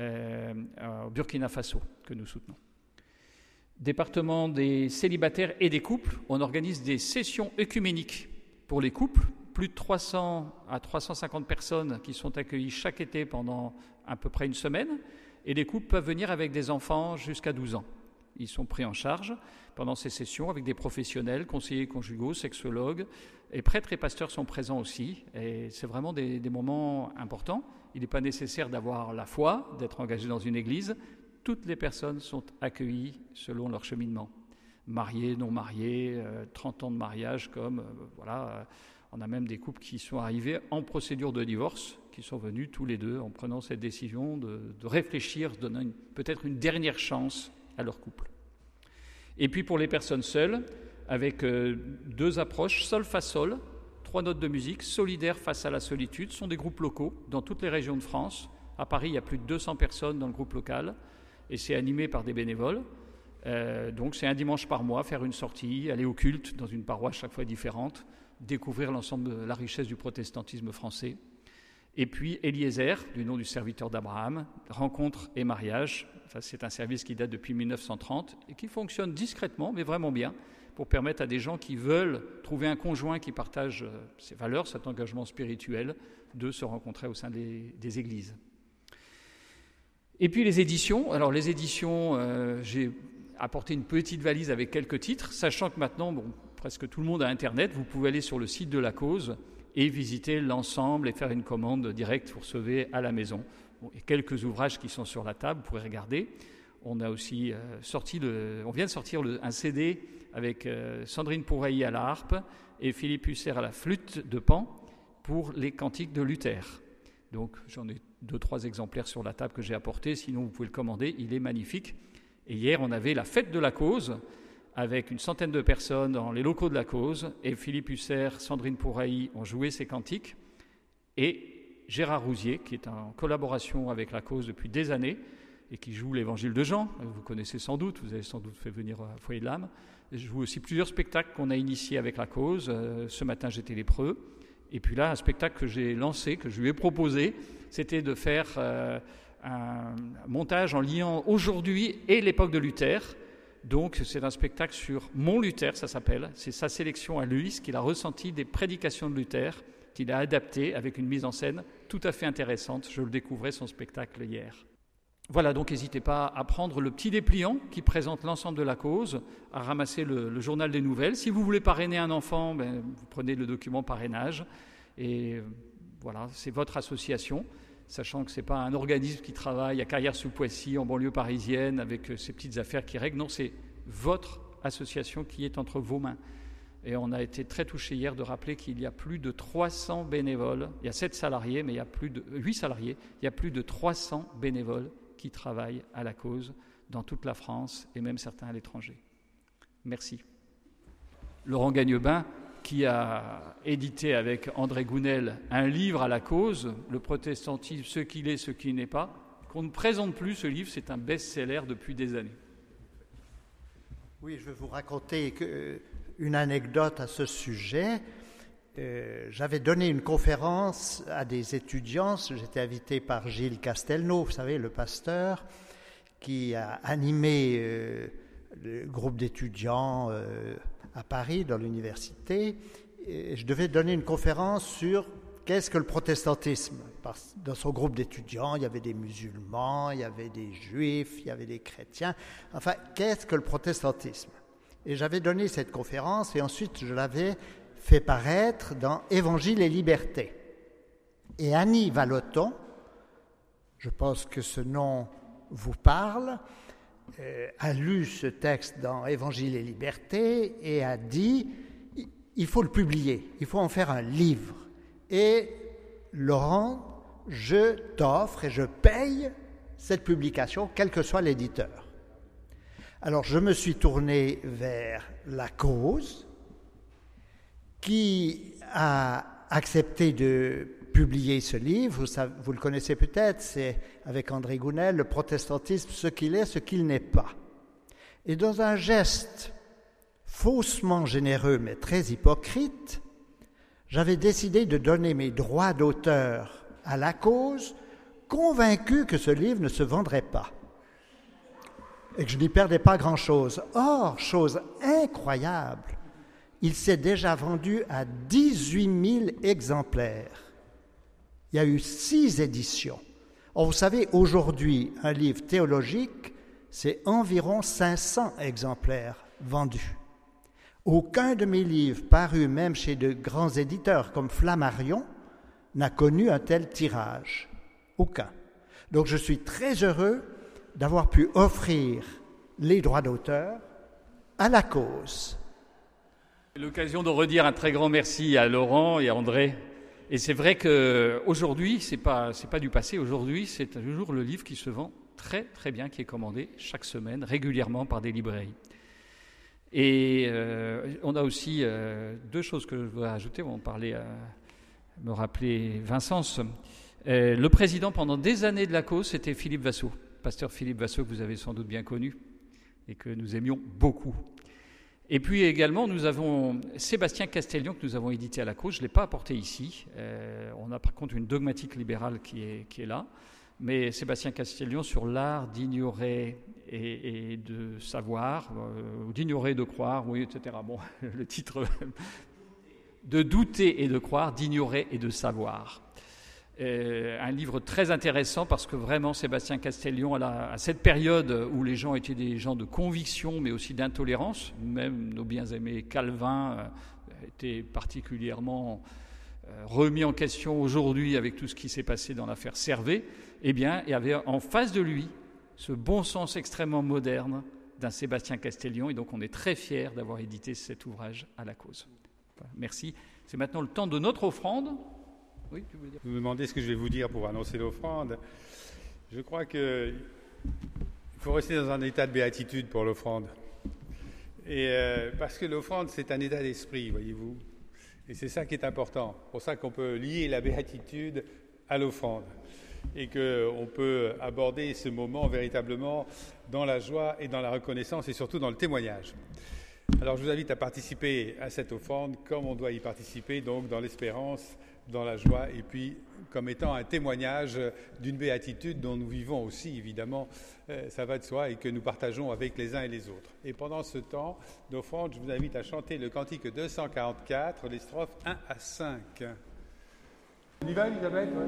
au Burkina Faso que nous soutenons. Département des célibataires et des couples, on organise des sessions œcuméniques pour les couples, plus de 300 à 350 personnes qui sont accueillies chaque été pendant à peu près une semaine, et les couples peuvent venir avec des enfants jusqu'à 12 ans. Ils sont pris en charge pendant ces sessions avec des professionnels, conseillers conjugaux, sexologues, et prêtres et pasteurs sont présents aussi. Et c'est vraiment des moments importants. Il n'est pas nécessaire d'avoir la foi, d'être engagé dans une église. Toutes les personnes sont accueillies selon leur cheminement. Mariés, non mariés, 30 ans de mariage, on a même des couples qui sont arrivés en procédure de divorce, qui sont venus tous les deux en prenant cette décision de réfléchir, de donner peut-être une dernière chance à leur couple. Et puis pour les personnes seules, avec 2 approches, sol fa sol, 3 notes de musique, solidaires face à la solitude, sont des groupes locaux dans toutes les régions de France. À Paris, il y a plus de 200 personnes dans le groupe local et c'est animé par des bénévoles. Donc c'est un dimanche par mois, faire une sortie, aller au culte dans une paroisse chaque fois différente, découvrir l'ensemble de la richesse du protestantisme français. Et puis Eliezer, du nom du serviteur d'Abraham, rencontre et mariage. Ça, c'est un service qui date depuis 1930 et qui fonctionne discrètement, mais vraiment bien, pour permettre à des gens qui veulent trouver un conjoint qui partage ses valeurs, cet engagement spirituel, de se rencontrer au sein des églises. Et puis les éditions. Alors les éditions, j'ai apporté une petite valise avec quelques titres, sachant que maintenant, presque tout le monde a Internet. Vous pouvez aller sur le site de la cause et visiter l'ensemble et faire une commande directe pour recevoir à la maison. Et quelques ouvrages qui sont sur la table, vous pourrez regarder. On a aussi on vient de sortir un CD avec Sandrine Pourreilly à la harpe et Philippe Husser à la flûte de Pan pour les cantiques de Luther. Donc j'en ai 2-3 exemplaires sur la table que j'ai apportés, sinon vous pouvez le commander, il est magnifique. Et hier, on avait la fête de la cause, avec une centaine de personnes dans les locaux de la cause, et Philippe Husser, Sandrine Pourreilly ont joué ces cantiques, et Gérard Rousier, qui est en collaboration avec la cause depuis des années, et qui joue l'évangile de Jean, vous connaissez sans doute, vous avez sans doute fait venir à Foyer de l'âme, je joue aussi plusieurs spectacles qu'on a initiés avec la cause. Ce matin, j'étais lépreux, et puis là, un spectacle que j'ai lancé, que je lui ai proposé, c'était de faire un montage en liant aujourd'hui et l'époque de Luther. Donc, c'est un spectacle sur mon Luther, ça s'appelle. C'est sa sélection à lui, ce qu'il a ressenti des prédications de Luther, qu'il a adapté avec une mise en scène tout à fait intéressante. Je le découvrais, son spectacle, hier. Voilà, donc n'hésitez pas à prendre le petit dépliant qui présente l'ensemble de la cause, à ramasser le journal des nouvelles. Si vous voulez parrainer un enfant, vous prenez le document parrainage. Et voilà, c'est votre association, sachant que ce n'est pas un organisme qui travaille à Carrières-sous-Poissy, en banlieue parisienne, avec ces petites affaires qui règlent. Non, c'est votre association qui est entre vos mains. Et on a été très touchés hier de rappeler qu'il y a plus de 300 bénévoles. Il y a 7 salariés, mais il y a plus de 8 salariés. Il y a plus de 300 bénévoles qui travaillent à la cause dans toute la France et même certains à l'étranger. Merci. Laurent Gagnebin, qui a édité avec André Gounel un livre à la cause, Le protestantisme, ce qu'il est, ce qu'il n'est pas, qu'on ne présente plus. Ce livre, c'est un best-seller depuis des années. Oui, je vais vous raconter une anecdote à ce sujet. J'avais donné une conférence à des étudiants, j'étais invité par Gilles Castelnau, vous savez, le pasteur, qui a animé le groupe d'étudiants à Paris, dans l'université. Et je devais donner une conférence sur qu'est-ce que le protestantisme. Dans son groupe d'étudiants, il y avait des musulmans, il y avait des juifs, il y avait des chrétiens. Enfin, qu'est-ce que le protestantisme? Et j'avais donné cette conférence et ensuite je l'avais fait paraître dans Évangile et liberté. Et Annie Vallotton, je pense que ce nom vous parle, a lu ce texte dans Évangile et liberté et a dit il faut le publier, il faut en faire un livre. Et Laurent, je t'offre et je paye cette publication, quel que soit l'éditeur. Alors je me suis tourné vers La Cause, qui a accepté de publié ce livre, vous le connaissez peut-être, c'est avec André Gounel, Le protestantisme, ce qu'il est, ce qu'il n'est pas. Et dans un geste faussement généreux mais très hypocrite, j'avais décidé de donner mes droits d'auteur à La Cause, convaincu que ce livre ne se vendrait pas et que je n'y perdais pas grand-chose. Or, chose incroyable, il s'est déjà vendu à 18 000 exemplaires. Il y a eu 6 éditions. Or, vous savez, aujourd'hui, un livre théologique, c'est environ 500 exemplaires vendus. Aucun de mes livres, parus même chez de grands éditeurs comme Flammarion, n'a connu un tel tirage. Aucun. Donc, je suis très heureux d'avoir pu offrir les droits d'auteur à La Cause. L'occasion de redire un très grand merci à Laurent et à André. Et c'est vrai qu'aujourd'hui, c'est pas du passé, aujourd'hui, c'est toujours le livre qui se vend très très bien, qui est commandé chaque semaine, régulièrement par des librairies. Et on a aussi 2 choses que je voudrais ajouter, on va en parler, me rappeler Vincence. Le président pendant des années de La Cause, c'était Philippe Vassot, pasteur Philippe Vassot, que vous avez sans doute bien connu et que nous aimions beaucoup. Et puis également, nous avons Sébastien Castellion, que nous avons édité à La Cause. Je ne l'ai pas apporté ici. On a par contre une dogmatique libérale qui est là. Mais Sébastien Castellion sur l'art d'ignorer et de savoir, d'ignorer et de croire, oui, etc. Bon, le titre de douter et de croire, d'ignorer et de savoir. Un livre très intéressant parce que vraiment Sébastien Castellion, à cette période où les gens étaient des gens de conviction mais aussi d'intolérance, même nos bien-aimés Calvin était particulièrement remis en question aujourd'hui avec tout ce qui s'est passé dans l'affaire Servet, eh bien, il y avait en face de lui ce bon sens extrêmement moderne d'un Sébastien Castellion et donc on est très fiers d'avoir édité cet ouvrage à La Cause. Merci. C'est maintenant le temps de notre offrande. Oui, tu veux dire ? Vous me demandez ce que je vais vous dire pour annoncer l'offrande. Je crois qu'il faut rester dans un état de béatitude pour l'offrande. Et parce que l'offrande, c'est un état d'esprit, voyez-vous. Et c'est ça qui est important. C'est pour ça qu'on peut lier la béatitude à l'offrande. Et qu'on peut aborder ce moment véritablement dans la joie et dans la reconnaissance et surtout dans le témoignage. Alors je vous invite à participer à cette offrande comme on doit y participer, donc dans l'espérance, dans la joie, et puis comme étant un témoignage d'une béatitude dont nous vivons aussi, évidemment, ça va de soi, et que nous partageons avec les uns et les autres. Et pendant ce temps d'offrande, je vous invite à chanter le cantique 244, les strophes 1 à 5. On y va, Elisabeth ? Ouais.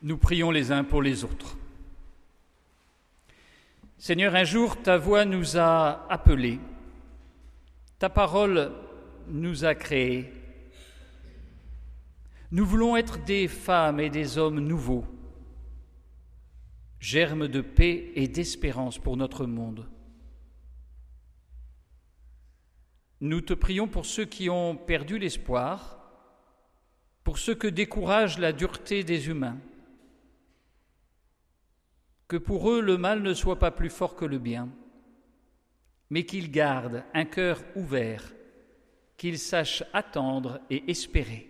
Nous prions les uns pour les autres. Seigneur, un jour, ta voix nous a appelés, ta parole nous a créés. Nous voulons être des femmes et des hommes nouveaux, germes de paix et d'espérance pour notre monde. Nous te prions pour ceux qui ont perdu l'espoir, pour ceux que décourage la dureté des humains, que pour eux le mal ne soit pas plus fort que le bien, mais qu'ils gardent un cœur ouvert, qu'ils sachent attendre et espérer.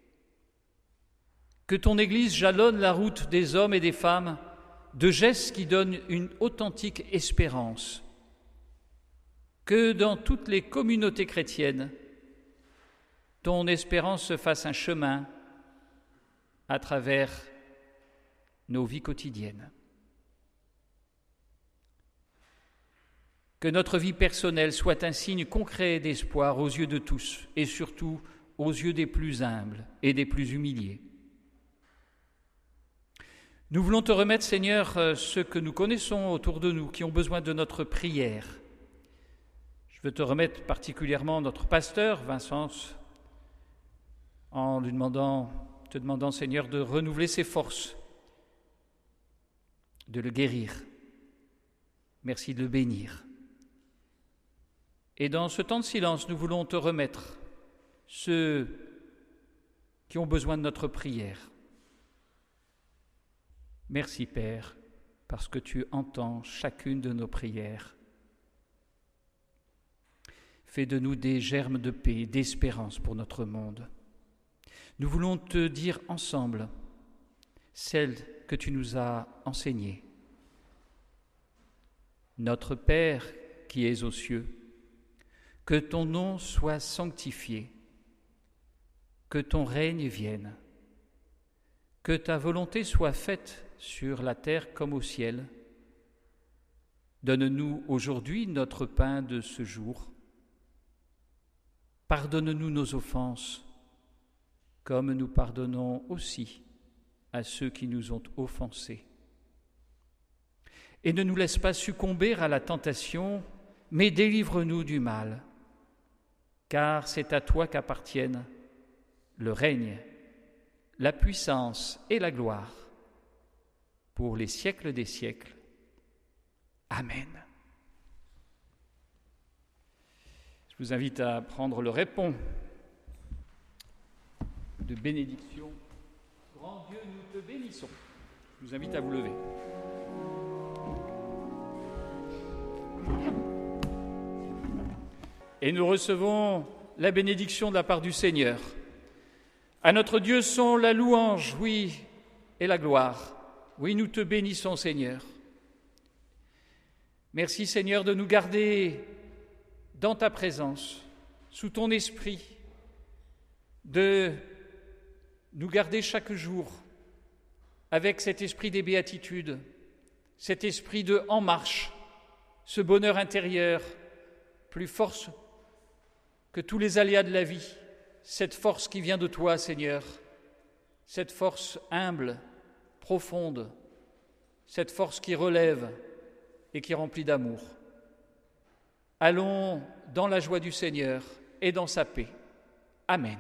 Que ton Église jalonne la route des hommes et des femmes de gestes qui donnent une authentique espérance. Que dans toutes les communautés chrétiennes, ton espérance se fasse un chemin à travers nos vies quotidiennes. Que notre vie personnelle soit un signe concret d'espoir aux yeux de tous et surtout aux yeux des plus humbles et des plus humiliés. Nous voulons te remettre, Seigneur, ceux que nous connaissons autour de nous, qui ont besoin de notre prière. Je veux te remettre particulièrement notre pasteur, Vincent, en te demandant, Seigneur, de renouveler ses forces, de le guérir. Merci de le bénir. Et dans ce temps de silence, nous voulons te remettre ceux qui ont besoin de notre prière. Merci, Père, parce que tu entends chacune de nos prières. Fais de nous des germes de paix et d'espérance pour notre monde. Nous voulons te dire ensemble celle que tu nous as enseignée. Notre Père qui es aux cieux, que ton nom soit sanctifié, que ton règne vienne, que ta volonté soit faite sur la terre comme au ciel. Donne-nous aujourd'hui notre pain de ce jour. Pardonne-nous nos offenses, comme nous pardonnons aussi à ceux qui nous ont offensés. Et ne nous laisse pas succomber à la tentation, mais délivre-nous du mal, car c'est à toi qu'appartiennent le règne, la puissance et la gloire, pour les siècles des siècles. Amen. Je vous invite à prendre le répond de bénédiction. Grand Dieu, nous te bénissons. Je vous invite à vous lever. Et nous recevons la bénédiction de la part du Seigneur. À notre Dieu sont la louange, oui, et la gloire. Oui, nous te bénissons, Seigneur. Merci, Seigneur, de nous garder dans ta présence, sous ton esprit, de nous garder chaque jour avec cet esprit des béatitudes, cet esprit de en marche, ce bonheur intérieur, plus fort que tous les aléas de la vie, cette force qui vient de toi, Seigneur, cette force humble, profonde, cette force qui relève et qui remplit d'amour. Allons dans la joie du Seigneur et dans sa paix. Amen.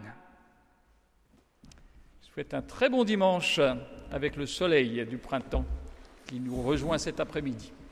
Je souhaite un très bon dimanche avec le soleil du printemps qui nous rejoint cet après-midi.